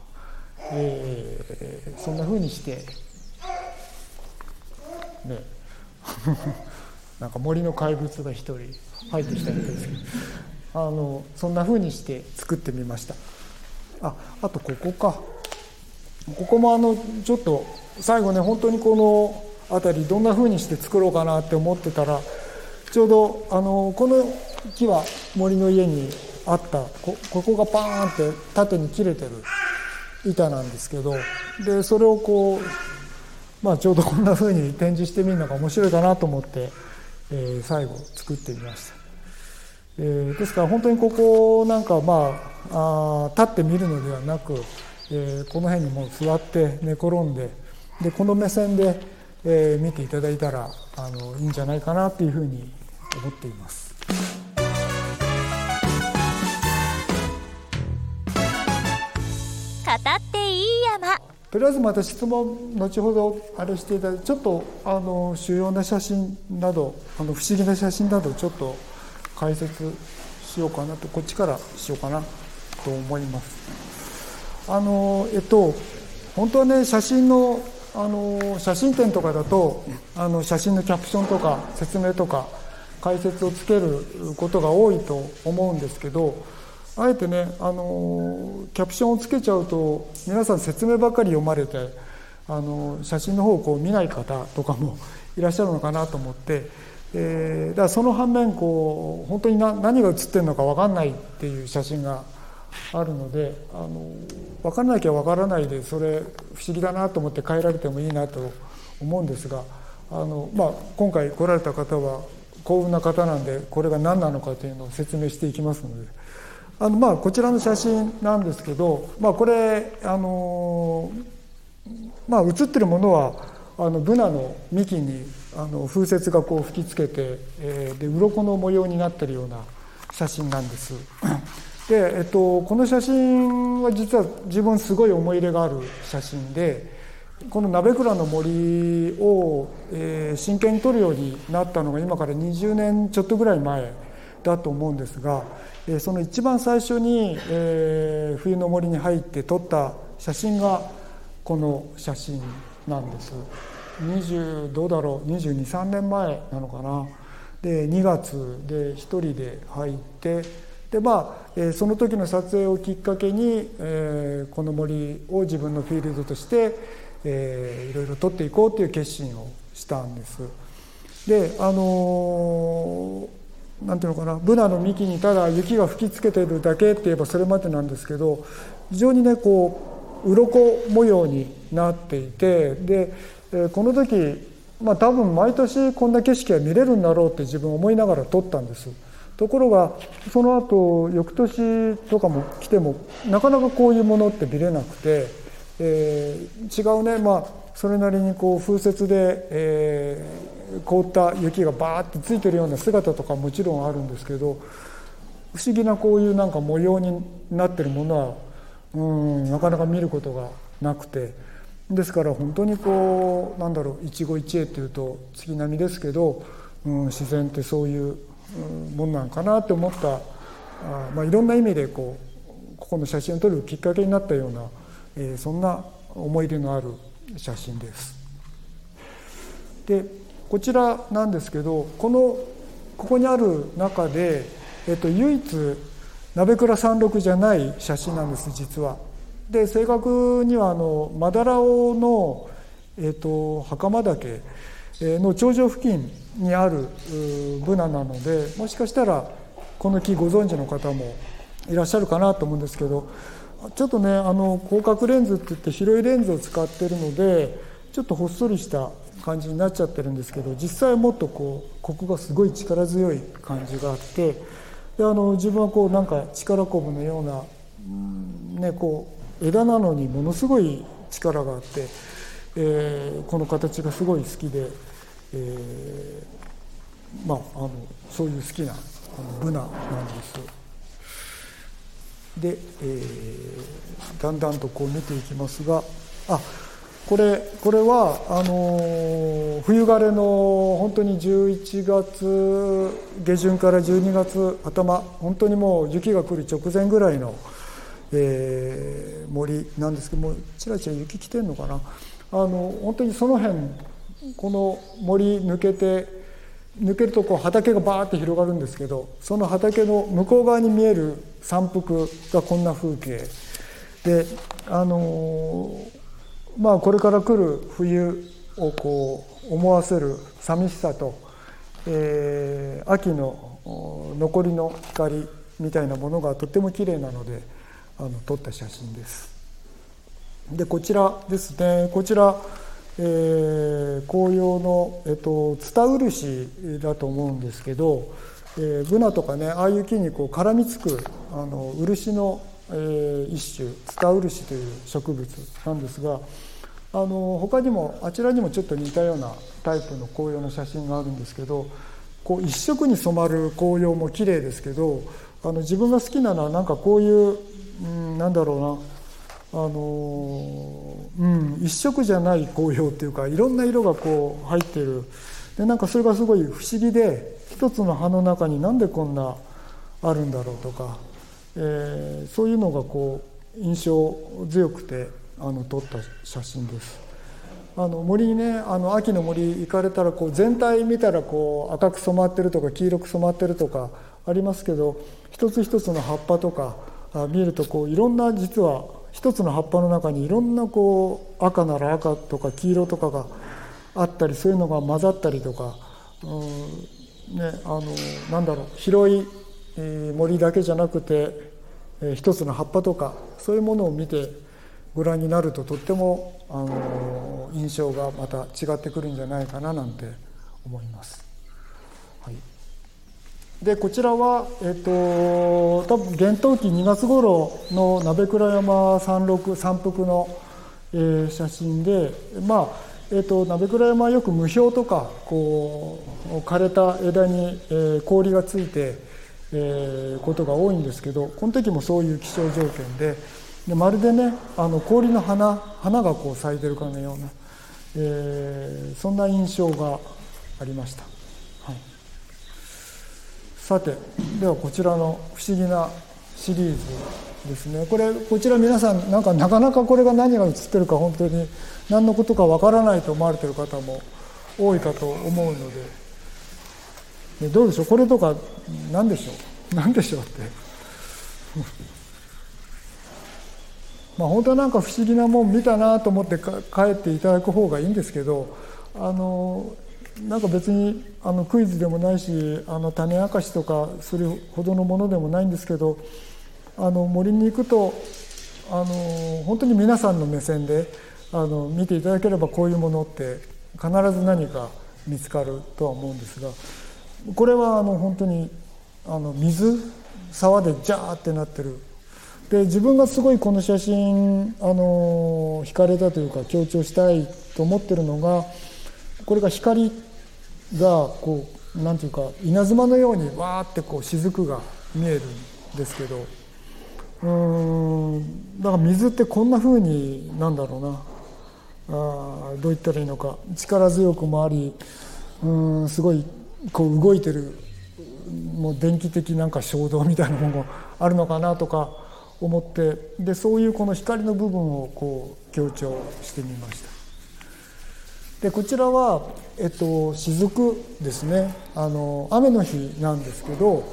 そんな風にしてねなんか森の怪物が一人入ってきたみたいですけど、そんな風にして作ってみました。あとここもちょっと最後ね、本当にこの辺りどんな風にして作ろうかなって思ってたら、ちょうどこの木は森の家にあったここがパーンって縦に切れてる板なんですけど、でそれをちょうどこんな風に展示してみるのが面白いかなと思って、最後作ってみました。ですから本当にここなんか立って見るのではなく、この辺にもう座って寝転んで、この目線で、見ていただいたらいいんじゃないかなというふうに思っています。 語っていい山。 とりあえずまた質問後ほどあれしていただいて、ちょっと主要な写真など不思議な写真などちょっと解説しようかなと、こっちからしようかなと思います。本当はね、写真展とかだと写真のキャプションとか説明とか解説をつけることが多いと思うんですけど、あえてねキャプションをつけちゃうと皆さん説明ばっかり読まれて写真の方を見ない方とかもいらっしゃるのかなと思って、だからその反面本当に何が写ってるのか分かんないっていう写真があるので、分からなきゃ分からないでそれ不思議だなと思って変えられてもいいなと思うんですが、今回来られた方は幸運な方なんで、これが何なのかというのを説明していきますので、こちらの写真なんですけど、これ写ってるものはブナの幹に風雪が吹きつけて、で鱗の模様になってるような写真なんです。で、この写真は実は自分すごい思い入れがある写真で、この鍋倉の森を、真剣に撮るようになったのが今から20年ちょっとぐらい前だと思うんですが、その一番最初に、冬の森に入って撮った写真がこの写真なんです。どうだろう、22、3年前なのかな。 で2月で一人で入ってで、その時の撮影をきっかけに、この森を自分のフィールドとして、いろいろ撮っていこうという決心をしたんです。でなんていうのかな、ブナの幹にただ雪が吹きつけているだけって言えばそれまでなんですけど、非常にねこう鱗模様になっていて、でこの時、多分毎年こんな景色が見れるんだろうって自分思いながら撮ったんです。ところがその後翌年とかも来てもなかなかこういうものって見れなくて、違うね、それなりにこう風雪で、凍った雪がバーってついてるような姿とかもちろんあるんですけど、不思議なこういうなんか模様になってるものはなかなか見ることがなくて、ですから本当にこう一期一会っていうと月並みですけど、自然ってそういうもんなんかなって思った、いろんな意味でここの写真を撮るきっかけになったような、そんな思い出のある写真です。でこちらなんですけど、ここにある中で、唯一鍋倉36じゃない写真なんです、実は。で正確にはマダラオの、袴岳の頂上付近にあるブナなので、もしかしたらこの木ご存知の方もいらっしゃるかなと思うんですけど、ちょっとね広角レンズっていって広いレンズを使ってるのでちょっとほっそりした感じになっちゃってるんですけど、実際はもっとここがすごい力強い感じがあって、で自分はこうなんか力こぶのような、こう枝なのにものすごい力があって、この形がすごい好きで、そういう好きなブナなんです。で、だんだんとこう見ていきますが、これは冬枯れの本当に11月下旬から12月頭、本当にもう雪が来る直前ぐらいの、森なんですけども、ちらちら雪来てんのかな。本当にその辺この森抜けるとこう畑がバーって広がるんですけど、その畑の向こう側に見える山腹がこんな風景で、これから来る冬をこう思わせる寂しさと、秋の残りの光みたいなものがとっても綺麗なので撮った写真です。でこちらですね、こちら、紅葉の、ツタウルシだと思うんですけど、ブナとかね、ああいう木にこう絡みつく漆の、一種ツタウルシという植物なんですが、他にもあちらにもちょっと似たようなタイプの紅葉の写真があるんですけど、こう一色に染まる紅葉も綺麗ですけど、自分が好きなのはなんかこういう一色じゃない紅葉っていうか、いろんな色がこう入っている。でなんかそれがすごい不思議で、一つの葉の中になんでこんなあるんだろうとか、そういうのがこう印象強くて撮った写真です。森にね、秋の森行かれたらこう全体見たらこう赤く染まってるとか黄色く染まってるとかありますけど、一つ一つの葉っぱとか見るとこういろんな、実は一つの葉っぱの中にいろんなこう赤なら赤とか黄色とかがあったり、そういうのが混ざったりとか、広い森だけじゃなくて一つの葉っぱとかそういうものを見てご覧になると、とっても印象がまた違ってくるんじゃないかななんて思います。はい、でこちらは、多分厳冬期2月頃の鍋倉山山腹の、写真で、鍋倉山はよく霧氷とかこう枯れた枝に、氷がついて、ことが多いんですけど、この時もそういう気象条件で、まるでね氷の花がこう咲いてるかのような、そんな印象がありました。はい、さてではこちらの不思議なシリーズですね。こちら皆さんなかなかこれが何が写ってるか本当に何のことかわからないと思われている方も多いかと思うので、 でどうでしょう、これとか何でしょうってまあ本当はなんか不思議なもん見たなと思って帰っていただく方がいいんですけど、なんか別にクイズでもないし種明かしとかするほどのものでもないんですけど、森に行くと本当に皆さんの目線で見ていただければこういうものって必ず何か見つかるとは思うんですが、これは本当に沢でジャーってなってる。で自分がすごいこの写真惹かれたというか強調したいと思ってるのが、これが光がこうなんていうか稲妻のようにわーってこう雫が見えるんですけど、だから水ってこんな風になんだろうな、どう言ったらいいのか、力強くもあり、すごいこう動いてるもう電気的なんか衝動みたいなものがあるのかなとか思って、でそういうこの光の部分をこう強調してみました。でこちらは雫ですね。雨の日なんですけど、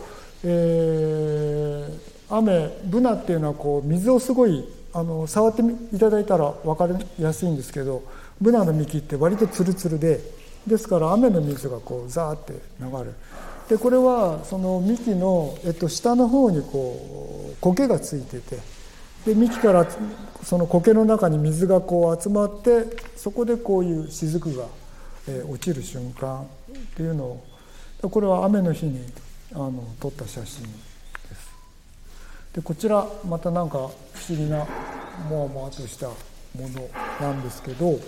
ブナっていうのはこう水をすごい触っていただいたら分かりやすいんですけど、ブナの幹って割とツルツルですから雨の水がこうザーって流れる。でこれはその幹の、下の方にこう苔がついてて、で幹からその苔の中に水がこう集まって、そこでこういう雫が、落ちる瞬間っていうのを、これは雨の日に撮った写真です。でこちらまたなんか不思議なもわもわとしたものなんですけど、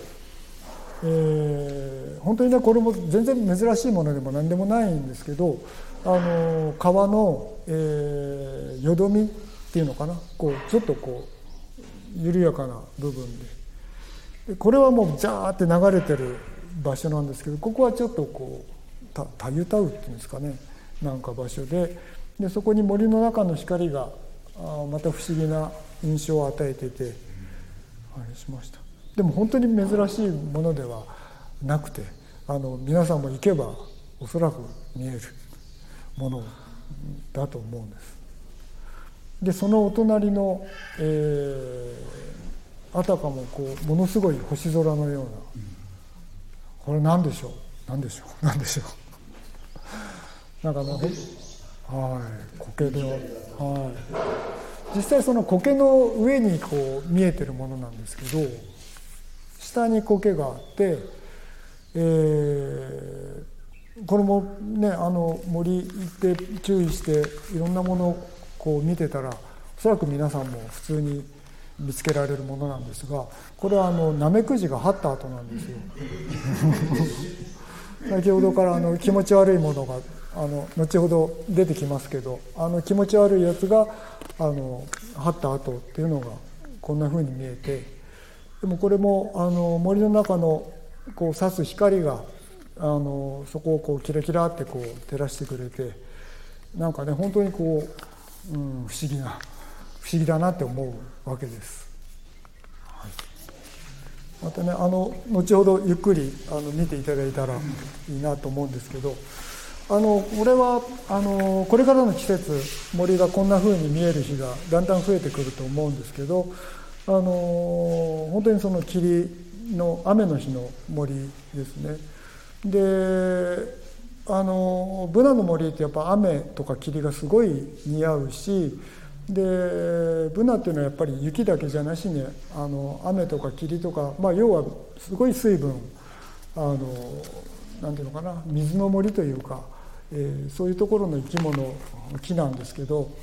本当にねこれも全然珍しいものでも何でもないんですけど、川の、よどみっていうのかな、こうちょっとこう緩やかな部分で、これはもうジャーって流れてる場所なんですけど、ここはちょっとこうたゆたうっていうんですかね、なんか場所で、そこに森の中の光がまた不思議な印象を与えていて、あれしました。でも本当に珍しいものではなくて、皆さんも行けばおそらく見えるものだと思うんです。でそのお隣の、あたかもこうものすごい星空のような、これ何でしょうなんかね、苔で、実際その苔の上にこう見えてるものなんですけど、下に苔があって、これもね森行って注意していろんなものをこう見てたら、おそらく皆さんも普通に見つけられるものなんですが、これはナメクジが張った跡なんですよ先ほどから気持ち悪いものが後ほど出てきますけど、気持ち悪いやつが張った跡っていうのがこんな風に見えて、でもこれも森の中のこう差す光がそこをこうキラキラってこう照らしてくれて、なんかね本当にこう、不思議だなって思うわけです。はい、またね後ほどゆっくり見ていただいたらいいなと思うんですけど、これはこれからの季節森がこんな風に見える日がだんだん増えてくると思うんですけど、本当にその霧の雨の日の森ですね。でブナの森ってやっぱ雨とか霧がすごい似合うし、でブナっていうのはやっぱり雪だけじゃなしに雨とか霧とか、要はすごい水分なんていうのかな、水の森というか、そういうところの生き物木なんですけど、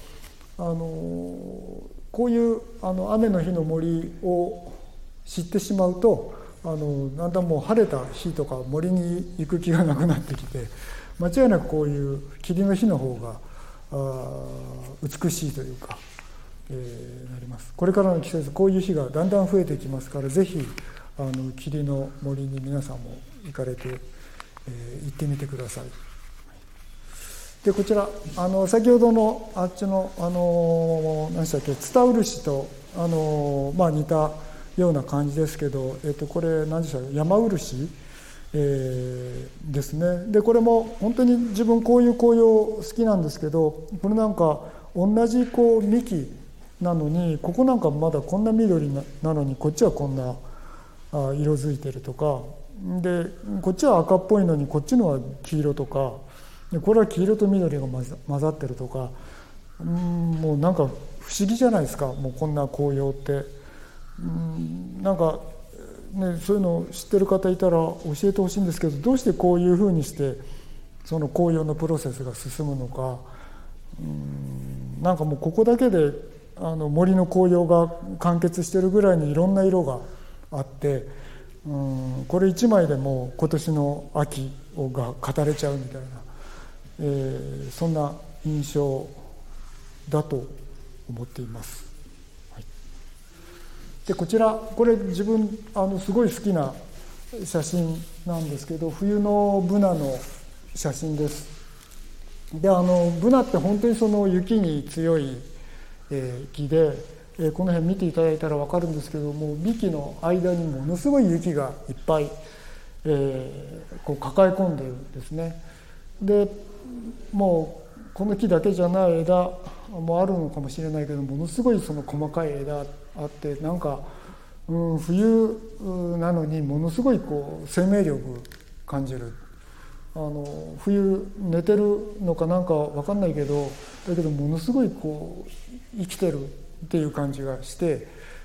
こういう雨の日の森を知ってしまうとだんだんもう晴れた日とか森に行く気がなくなってきて、間違いなくこういう霧の日の方が美しいというか、なります。これからの季節こういう日がだんだん増えてきますから、ぜひ霧の森に皆さんも行かれて、行ってみてください。でこちら先ほどのあっちの何でしたっけ、ツタウルシと似たような感じですけど、これ何でしたっけ、山漆ですね。でこれも本当に自分こういう紅葉好きなんですけど、これなんか同じこう幹なのに、ここなんかまだこんな緑なのにこっちはこんな色づいてるとかで、こっちは赤っぽいのにこっちのは黄色とかで、これは黄色と緑が混ざってるとか、もうなんか不思議じゃないですか、もうこんな紅葉って。なんかね、そういうのを知ってる方いたら教えてほしいんですけど、どうしてこういうふうにしてその紅葉のプロセスが進むのか。なんかもうここだけで森の紅葉が完結してるぐらいにいろんな色があって、これ一枚でもう今年の秋が語れちゃうみたいな、そんな印象だと思っています。はい、でこちらこれ自分すごい好きな写真なんですけど、冬のブナの写真です。でブナって本当にその雪に強い木で、この辺見ていただいたら分かるんですけども、幹の間にものすごい雪がいっぱい、こう抱え込んでいるんですね。でもうこの木だけじゃない枝もあるのかもしれないけど、ものすごいその細かい枝あって、なんか、冬なのにものすごいこう生命力感じる。冬寝てるのかなんか分かんないけど、だけどものすごいこう生きてるっていう感じがして、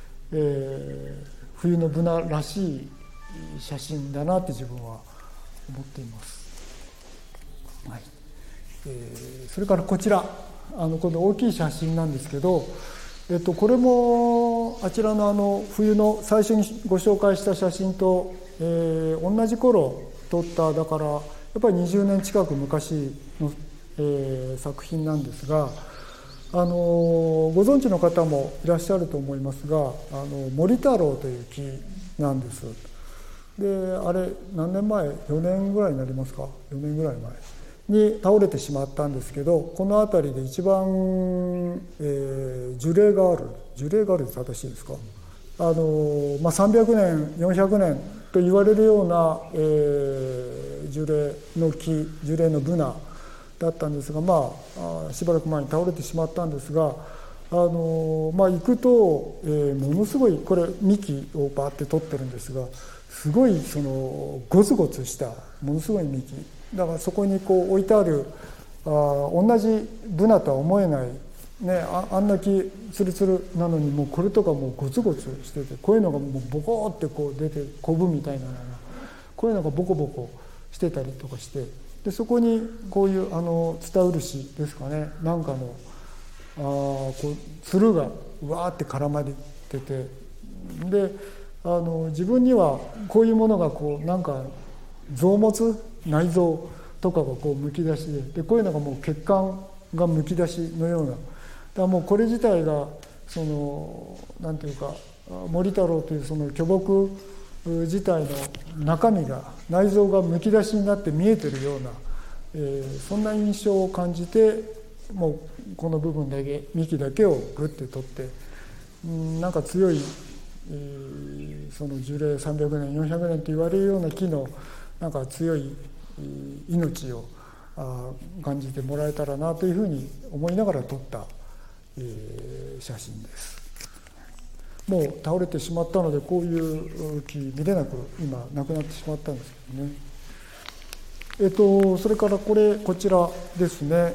冬のブナらしい写真だなって自分は思っています。はい。それからこちらこの大きい写真なんですけど、これもあちらの冬の最初にご紹介した写真と、同じ頃撮っただからやっぱり20年近く昔の、作品なんですが、ご存知の方もいらっしゃると思いますが、森太郎という木なんです。であれ何年前、4年ぐらいになりますか、4年ぐらい前に倒れてしまったんですけど、この辺りで一番、樹齢があるで正しいですか、300年400年と言われるような、樹齢の木、樹齢のブナだったんですが、しばらく前に倒れてしまったんですが、行くと、ものすごいこれ幹をバーって取ってるんですが、すごいそのゴツゴツしたものすごい幹だから、そこにこう置いてある同じブナとは思えないね、あんな木ツルツルなのに、もうこれとかもうゴツゴツしてて、こういうのがもうボコってこう出て、コブみたいなのがこういうのがボコボコしてたりとかして、でそこにこういうツタウルシですかね、なんかのこうつるがうわーって絡まれてて、で自分にはこういうものがこうなんか臓物、内臓とかがこうむき出しで、こういうのがもう血管がむき出しのような、だからもうこれ自体がそのなんていうか、森太郎というその巨木自体の中身が、内臓がむき出しになって見えてるような、そんな印象を感じて、もうこの部分だけ、幹だけをグッて取って、なんか強い、その樹齢300年400年と言われるような木のなんか強い命を感じてもらえたらなというふうに思いながら撮った、写真です。もう倒れてしまったので、こういう木見れなく今なくなってしまったんですけどね。それからこちらですね。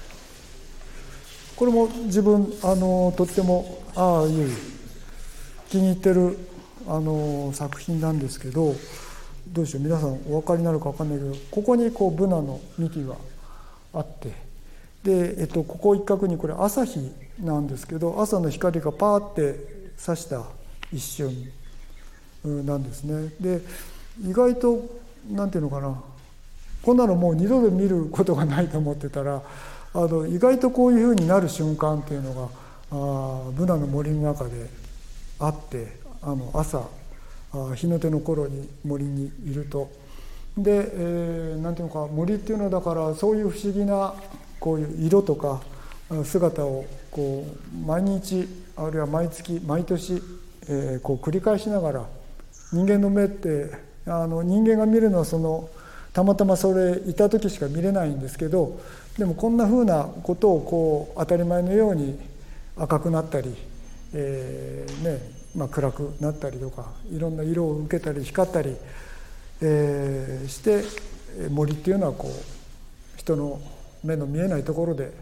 これも自分とっても気に入ってる作品なんですけど、どうでしょう、皆さんお分かりになるか分かんないけど、ここにこうブナの幹があって、で、ここ一角にこれ朝日なんですけど、朝の光がパーって差した一瞬なんですね。で意外となんていうのかな、こんなのもう二度と見ることがないと思ってたら、意外とこういうふうになる瞬間っていうのがブナの森の中であって、朝日の出の頃に森にいると、で、なんていうのか、森っていうのはだからそういう不思議なこういう色とか姿をこう毎日あるいは毎月毎年こう繰り返しながら、人間の目って人間が見るのはたまたまそれいた時しか見れないんですけど、でもこんなふうなことを当たり前のように赤くなったり、暗くなったりとか、いろんな色を受けたり光ったり、して森っていうのは人の目の見えないところで、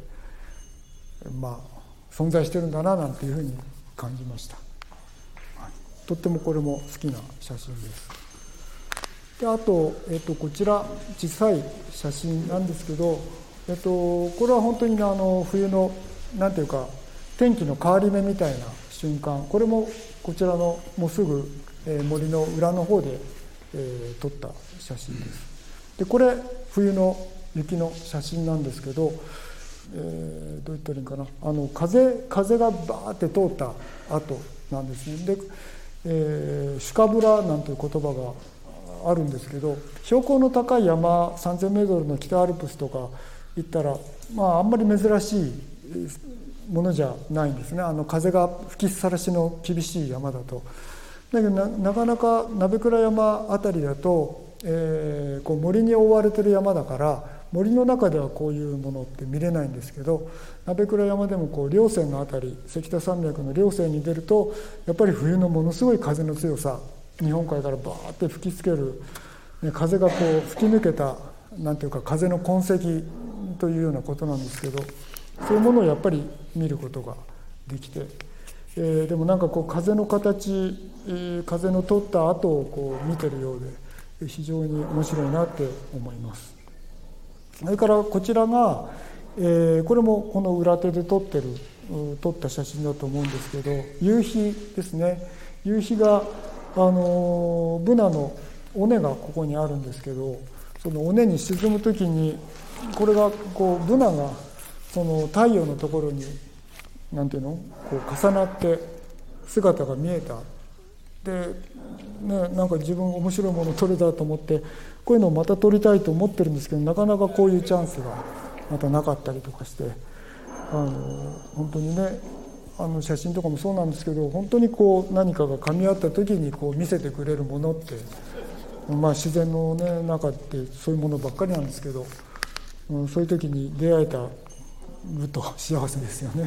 存在してるんだななんていうふうに感じました。とってもこれも好きな写真です。であと、こちら小さい写真なんですけど、これは本当に冬のなんていうか天気の変わり目みたいな瞬間、これもこちらのもうすぐ、森の裏の方で、撮った写真です。でこれ冬の雪の写真なんですけど、どう言ったらいいかな、風がバーって通った後なんですね。で、シュカブラなんていう言葉があるんですけど、標高の高い山3000メートルの北アルプスとか行ったら、あんまり珍しいものじゃないんですね。風が吹きさらしの厳しい山だと。だけどなかなか鍋倉山あたりだと、森に覆われてる山だから森の中ではこういうものって見れないんですけど、鍋倉山でも稜線のあたり、関田山脈の稜線に出るとやっぱり冬のものすごい風の強さ、日本海からバーって吹きつける、風が吹き抜けたなんていうか風の痕跡というようなことなんですけど、そういうものをやっぱり見ることができて、でもなんか風の形、風の通った後を見てるようで非常に面白いなって思います。それからこちらが、これもこの裏手で撮った写真だと思うんですけど、夕日ですね。夕日がブナの尾根がここにあるんですけど、その尾根に沈む時にこれがブナがその太陽のところになんていうの重なって姿が見えた。で、なんか自分面白いもの撮れたと思ってこういうのをまた撮りたいと思ってるんですけど、なかなかこういうチャンスがまたなかったりとかして、本当にね、写真とかもそうなんですけど、本当に何かが噛み合った時に見せてくれるものって、自然の、中ってそういうものばっかりなんですけど、そういう時に出会えたると幸せですよね。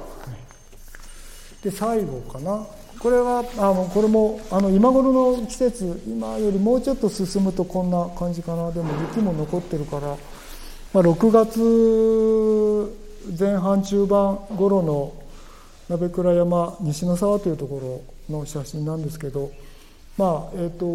で最後かな、これはこれも今頃の季節、今よりもうちょっと進むとこんな感じかな。でも雪も残ってるから、6月前半中盤頃の鍋倉山西の沢というところの写真なんですけど、こ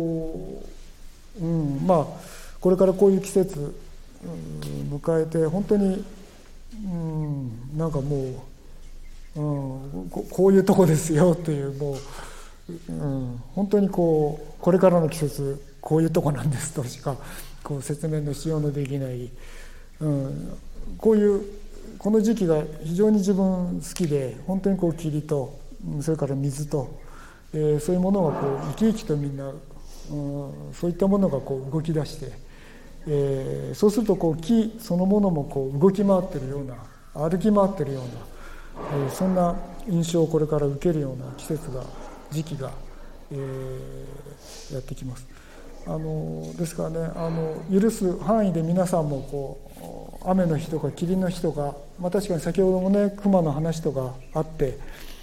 れからこういう季節迎えて本当になんかもう、こういうとこですよっていう、もう、本当にこれからの季節こういうとこなんですとしか説明のしようのできない、この時期が非常に自分好きで、本当に霧とそれから水と、そういうものが生き生きとみんな、そういったものが動き出して、そうすると木そのものも動き回ってるような、歩き回ってるような、そんな印象をこれから受けるような時期が、やってきます。ですからね、許す範囲で皆さんも雨の日とか霧の日とか、確かに先ほどもね熊の話とかあって、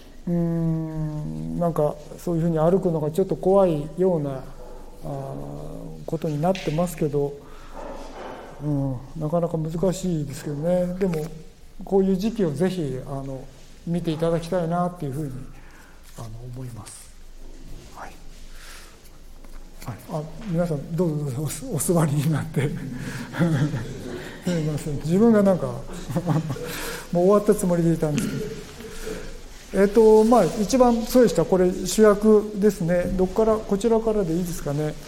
なんかそういうふうに歩くのがちょっと怖いようなことになってますけど、なかなか難しいですけどね。でもこういう時期をぜひ見ていただきたいなっていうふうに思います。皆さんどうぞお座りになってすみません、自分がなんかもう終わったつもりでいたんですけど、一番そうでした。これ主役ですね。こちらからでいいですかね。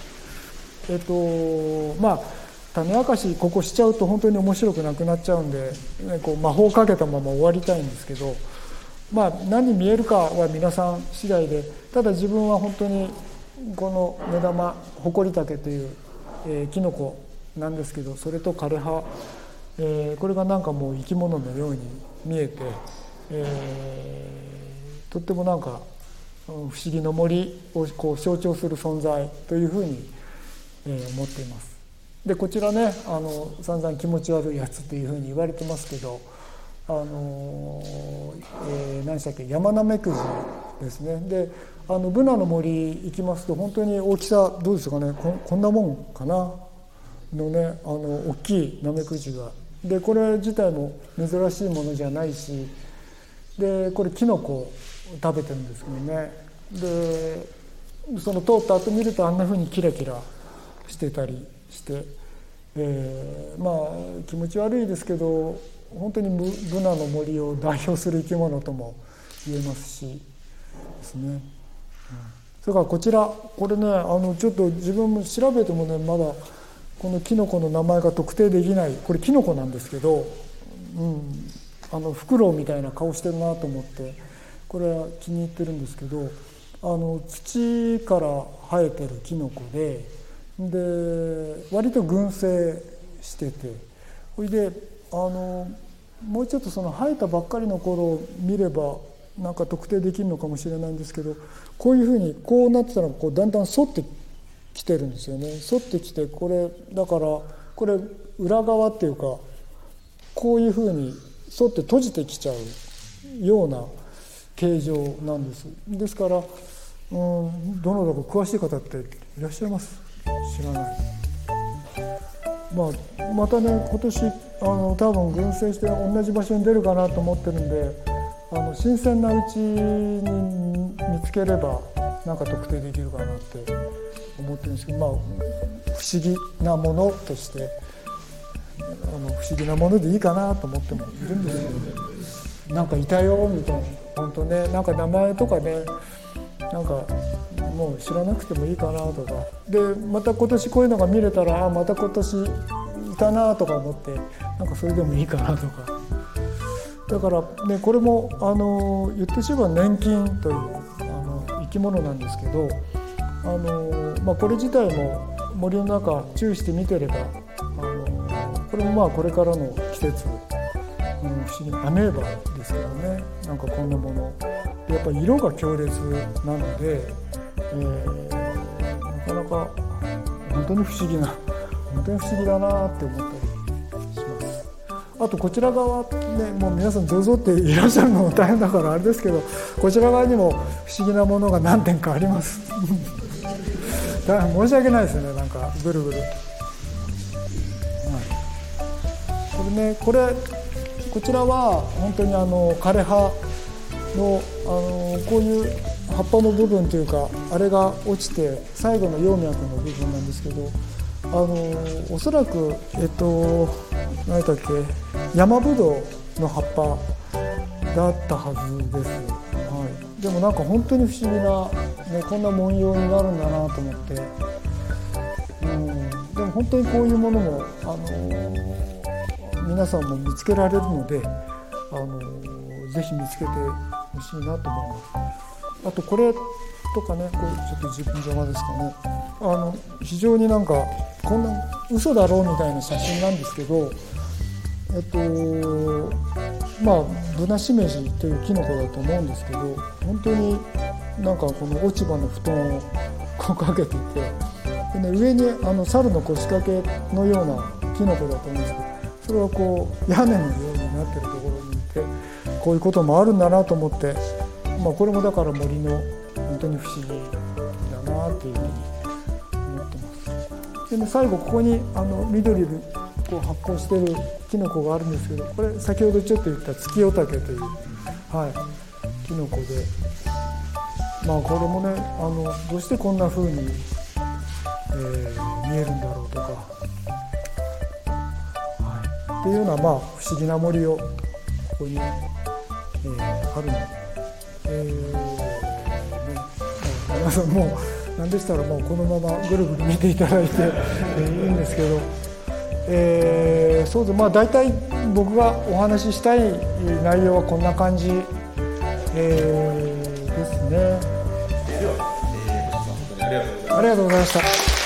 種明かしここしちゃうと本当に面白くなくなっちゃうんで、魔法をかけたまま終わりたいんですけど、何見えるかは皆さん次第で、ただ自分は本当にこの目玉ホコリタケという、キノコなんですけど、それと枯葉、これがなんかもう生き物のように見えて、とってもなんか不思議の森を象徴する存在というふうに、 思っています。でこちらね散々気持ち悪いやつというふうに言われてますけど何でしたっけヤマナメクジですね。でブナの森行きますと本当に大きさどうですかね こんなもんかなのね大きいナメクジがでこれ自体も珍しいものじゃないしでこれキノコを食べてるんですけどねでその通った後見るとあんなふうにキラキラしてたりして、まあ気持ち悪いですけど本当にブナの森を代表する生き物とも言えますしですね、それからこちらこれねちょっと自分も調べてもねまだこのキノコの名前が特定できないこれキノコなんですけど、フクロウみたいな顔してるなと思ってこれは気に入ってるんですけど土から生えてるキノコで割と群生しててそれでもうちょっとその生えたばっかりの頃を見ればなんか特定できるのかもしれないんですけどこういうふうにこうなってたらこうだんだん反ってきてるんですよね。反ってきてこれだからこれ裏側っていうかこういうふうに反って閉じてきちゃうような形状なんです。ですからどのだか詳しい方っていらっしゃいます？知らない。またね今年多分群生して同じ場所に出るかなと思ってるんで新鮮なうちに見つければなんか特定できるかなって思ってるんですけど不思議なものとして不思議なものでいいかなと思ってもいるんですけどなんかいたよみたいな本当ねなんか名前とかねなんかもう知らなくてもいいかなとかでまた今年こういうのが見れたらまた今年いたなとか思ってなんかそれでもいいかなとかだからねこれも言ってしまえば粘菌という生き物なんですけどこれ自体も森の中注意して見てればこれもこれからの季節、不思議なアメーバですけどねなんかこんなものやっぱり色が強烈なので、なかなか本当に不思議だなって思ったりします。あとこちら側ねもう皆さんゾゾっていらっしゃるのも大変だからあれですけどこちら側にも不思議なものが何点かあります大変申し訳ないですねなんかぐるぐる、こちらは本当に枯れ葉のこういう葉っぱの部分というかあれが落ちて最後の葉脈の部分なんですけどおそらく何だっけ山ぶどうの葉っぱだったはずです、でもなんか本当に不思議な、こんな文様になるんだなと思って、でも本当にこういうものも、皆さんも見つけられるのでぜひ見つけてほしいなと思います。あとこれとかねこれちょっと自分邪魔ですかね非常になんかこんな嘘だろうみたいな写真なんですけどブナシメジというキノコだと思うんですけど本当になんかこの落ち葉の布団をこうかけていてで、上に猿の腰掛けのようなキノコだと思うんですけどそれはこう屋根のようになってるところにいてこういうこともあるんだなと思って、これもだから森の本当に不思議だなっていうふうに思ってます。で、最後ここに緑でこう発光してるキノコがあるんですけどこれ先ほどちょっと言ったツキヨタケという、キノコでこれもねどうしてこんな風に、見えるんだろうとか、っていうような不思議な森をここに、あるので、皆さんもう何でしたらもうこのままぐるぐる見ていただいて、いいんですけど、そうです大体僕がお話ししたい内容はこんな感じ、ですね。 では、本当にありがとうございました。 ありがとうございました。